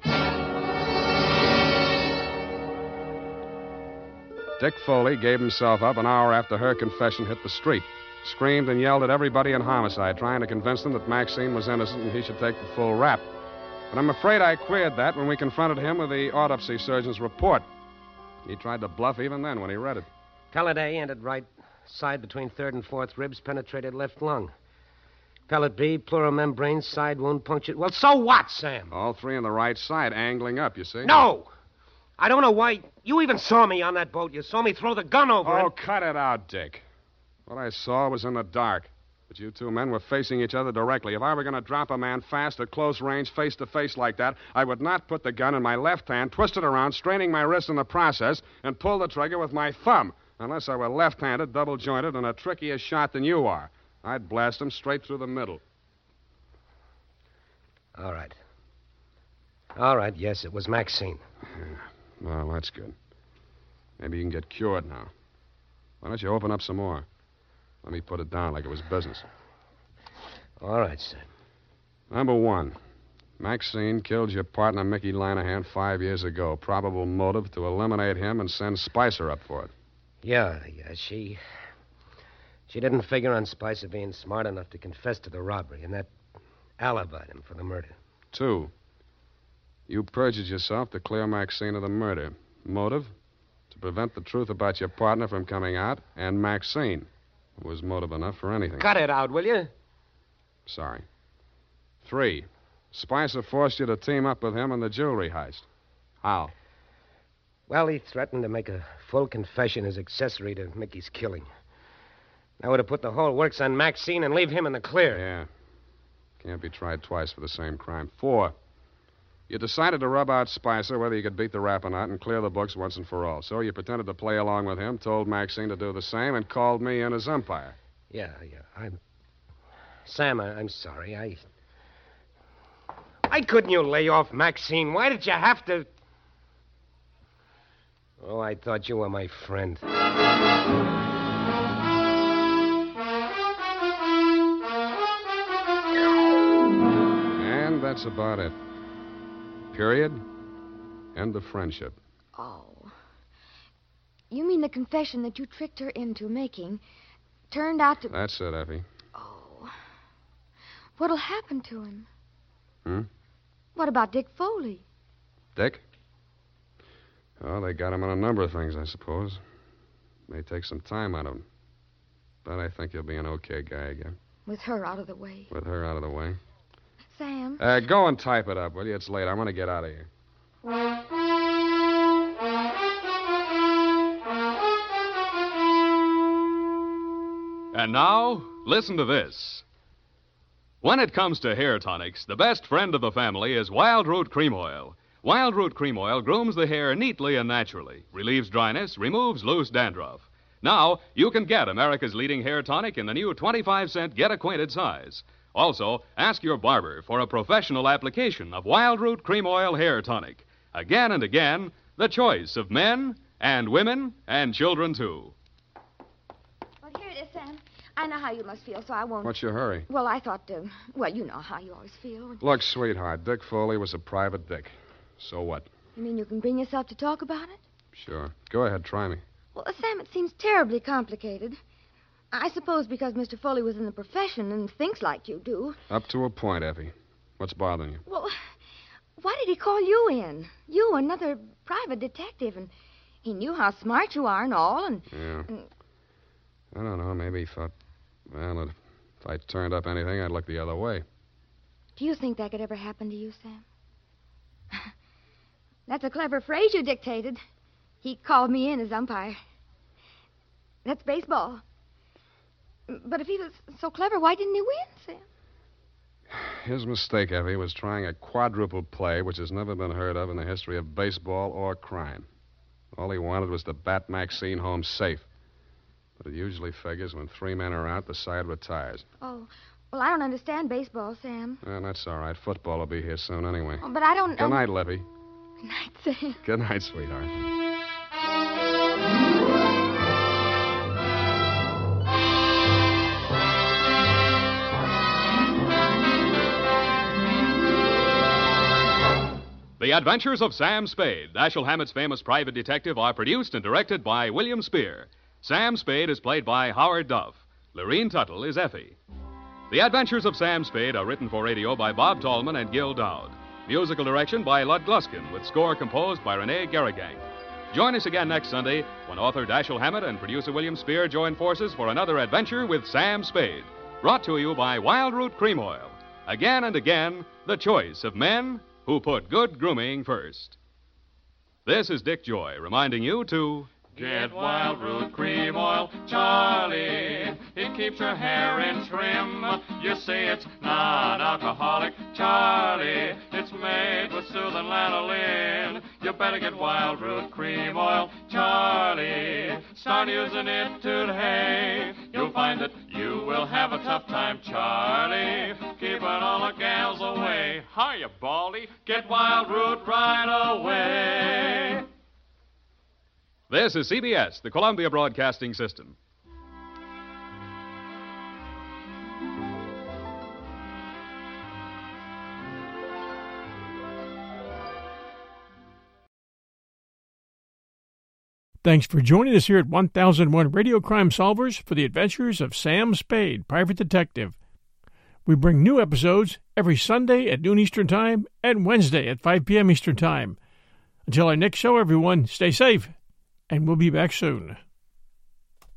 Dick Foley gave himself up an hour after her confession hit the street. Screamed and yelled at everybody in homicide, trying to convince them that Maxine was innocent and he should take the full rap. But I'm afraid I queered that when we confronted him with the autopsy surgeon's report. He tried to bluff even then when he read it. Pellet A ended right side between third and fourth ribs, penetrated left lung. Pellet B, pleural membrane, side wound punctured. Well, so what, Sam? All three on the right side, angling up, you see? No! I don't know why. You even saw me on that boat. You saw me throw the gun over Oh, and... cut it out, Dick. What I saw was in the dark. But you two men were facing each other directly. If I were going to drop a man fast at close range, face to face like that, I would not put the gun in my left hand, twist it around, straining my wrist in the process, and pull the trigger with my thumb. Unless I were left-handed, double-jointed, and a trickier shot than you are. I'd blast him straight through the middle. All right. All right, yes, it was Maxine. Well, that's good. Maybe you can get cured now. Why don't you open up some more? Let me put it down like it was business. All right, Sam. Number one, Maxine killed your partner, Mickey Lanahan, 5 years ago. Probable motive to eliminate him and send Spicer up for it. Yeah, she didn't figure on Spicer being smart enough to confess to the robbery, and that alibied him for the murder. 2, you perjured yourself to clear Maxine of the murder. Motive? To prevent the truth about your partner from coming out, and Maxine. It was motive enough for anything. Cut it out, will you? Sorry. 3, Spicer forced you to team up with him in the jewelry heist. How? Well, he threatened to make a full confession as accessory to Mickey's killing. I would have put the whole works on Maxine and leave him in the clear. Yeah. Can't be tried twice for the same crime. 4. You decided to rub out Spicer whether you could beat the rap or not and clear the books once and for all. So you pretended to play along with him, told Maxine to do the same, and called me in as umpire. Yeah. Sam, I'm sorry. Why couldn't you lay off Maxine? Why did you have to... Oh, I thought you were my friend. And that's about it. Period. End of friendship. Oh. You mean the confession that you tricked her into making turned out to... That's it, Effie. Oh. What'll happen to him? Hmm? What about Dick Foley? Dick? Oh, they got him on a number of things, I suppose. May take some time out of him. But I think he'll be an okay guy again. With her out of the way. With her out of the way. Sam? Go and type it up, will you? It's late. I want to get out of here. And now, listen to this. When it comes to hair tonics, the best friend of the family is Wild Root Cream Oil. Wild Root Cream Oil grooms the hair neatly and naturally, relieves dryness, removes loose dandruff. Now, you can get America's leading hair tonic in the new 25-cent Get Acquainted size. Also, ask your barber for a professional application of Wild Root Cream Oil Hair Tonic. Again and again, the choice of men and women and children, too. Well, here it is, Sam. I know how you must feel, so I won't... What's your hurry? Well, I thought, well, you know how you always feel. Look, sweetheart, Dick Foley was a private dick. So what? You mean you can bring yourself to talk about it? Sure. Go ahead, try me. Well, Sam, it seems terribly complicated. I suppose because Mr. Foley was in the profession and thinks like you do. Up to a point, Effie. What's bothering you? Well, why did he call you in? You, another private detective, and he knew how smart you are and all, and... Yeah. I don't know. Maybe he thought, well, if I turned up anything, I'd look the other way. Do you think that could ever happen to you, Sam? That's a clever phrase you dictated. He called me in as umpire. That's baseball. But if he was so clever, why didn't he win, Sam? His mistake, Effie, was trying a quadruple play, which has never been heard of in the history of baseball or crime. All he wanted was to bat Maxine home safe. But it usually figures when 3 men are out, the side retires. Oh, well, I don't understand baseball, Sam. Well, that's all right. Football will be here soon anyway. Oh, but I don't... Good night, Libby. Good night, Sam. Good night, sweetheart. The Adventures of Sam Spade, Dashiell Hammett's famous private detective, are produced and directed by William Spear. Sam Spade is played by Howard Duff. Lorene Tuttle is Effie. The Adventures of Sam Spade are written for radio by Bob Tallman and Gil Dowd. Musical direction by Lud Gluskin, with score composed by Rene Garrigang. Join us again next Sunday when author Dashiell Hammett and producer William Spear join forces for another adventure with Sam Spade. Brought to you by Wild Root Cream Oil. Again and again, the choice of men who put good grooming first. This is Dick Joy reminding you to... Get Wild Root Cream Oil, Charlie. It keeps your hair in trim. You say it's non-alcoholic, Charlie. It's made with soothing lanolin. You better get Wild Root Cream Oil, Charlie. Start using it today. You'll find that you will have a tough time, Charlie. Keeping all the gals away. Hiya, Baldy. Get Wild Root right away. This is CBS, the Columbia Broadcasting System. Thanks for joining us here at 1001 Radio Crime Solvers for the adventures of Sam Spade, private detective. We bring new episodes every Sunday at noon Eastern Time and Wednesday at 5 p.m. Eastern Time. Until our next show, everyone, stay safe, and we'll be back soon.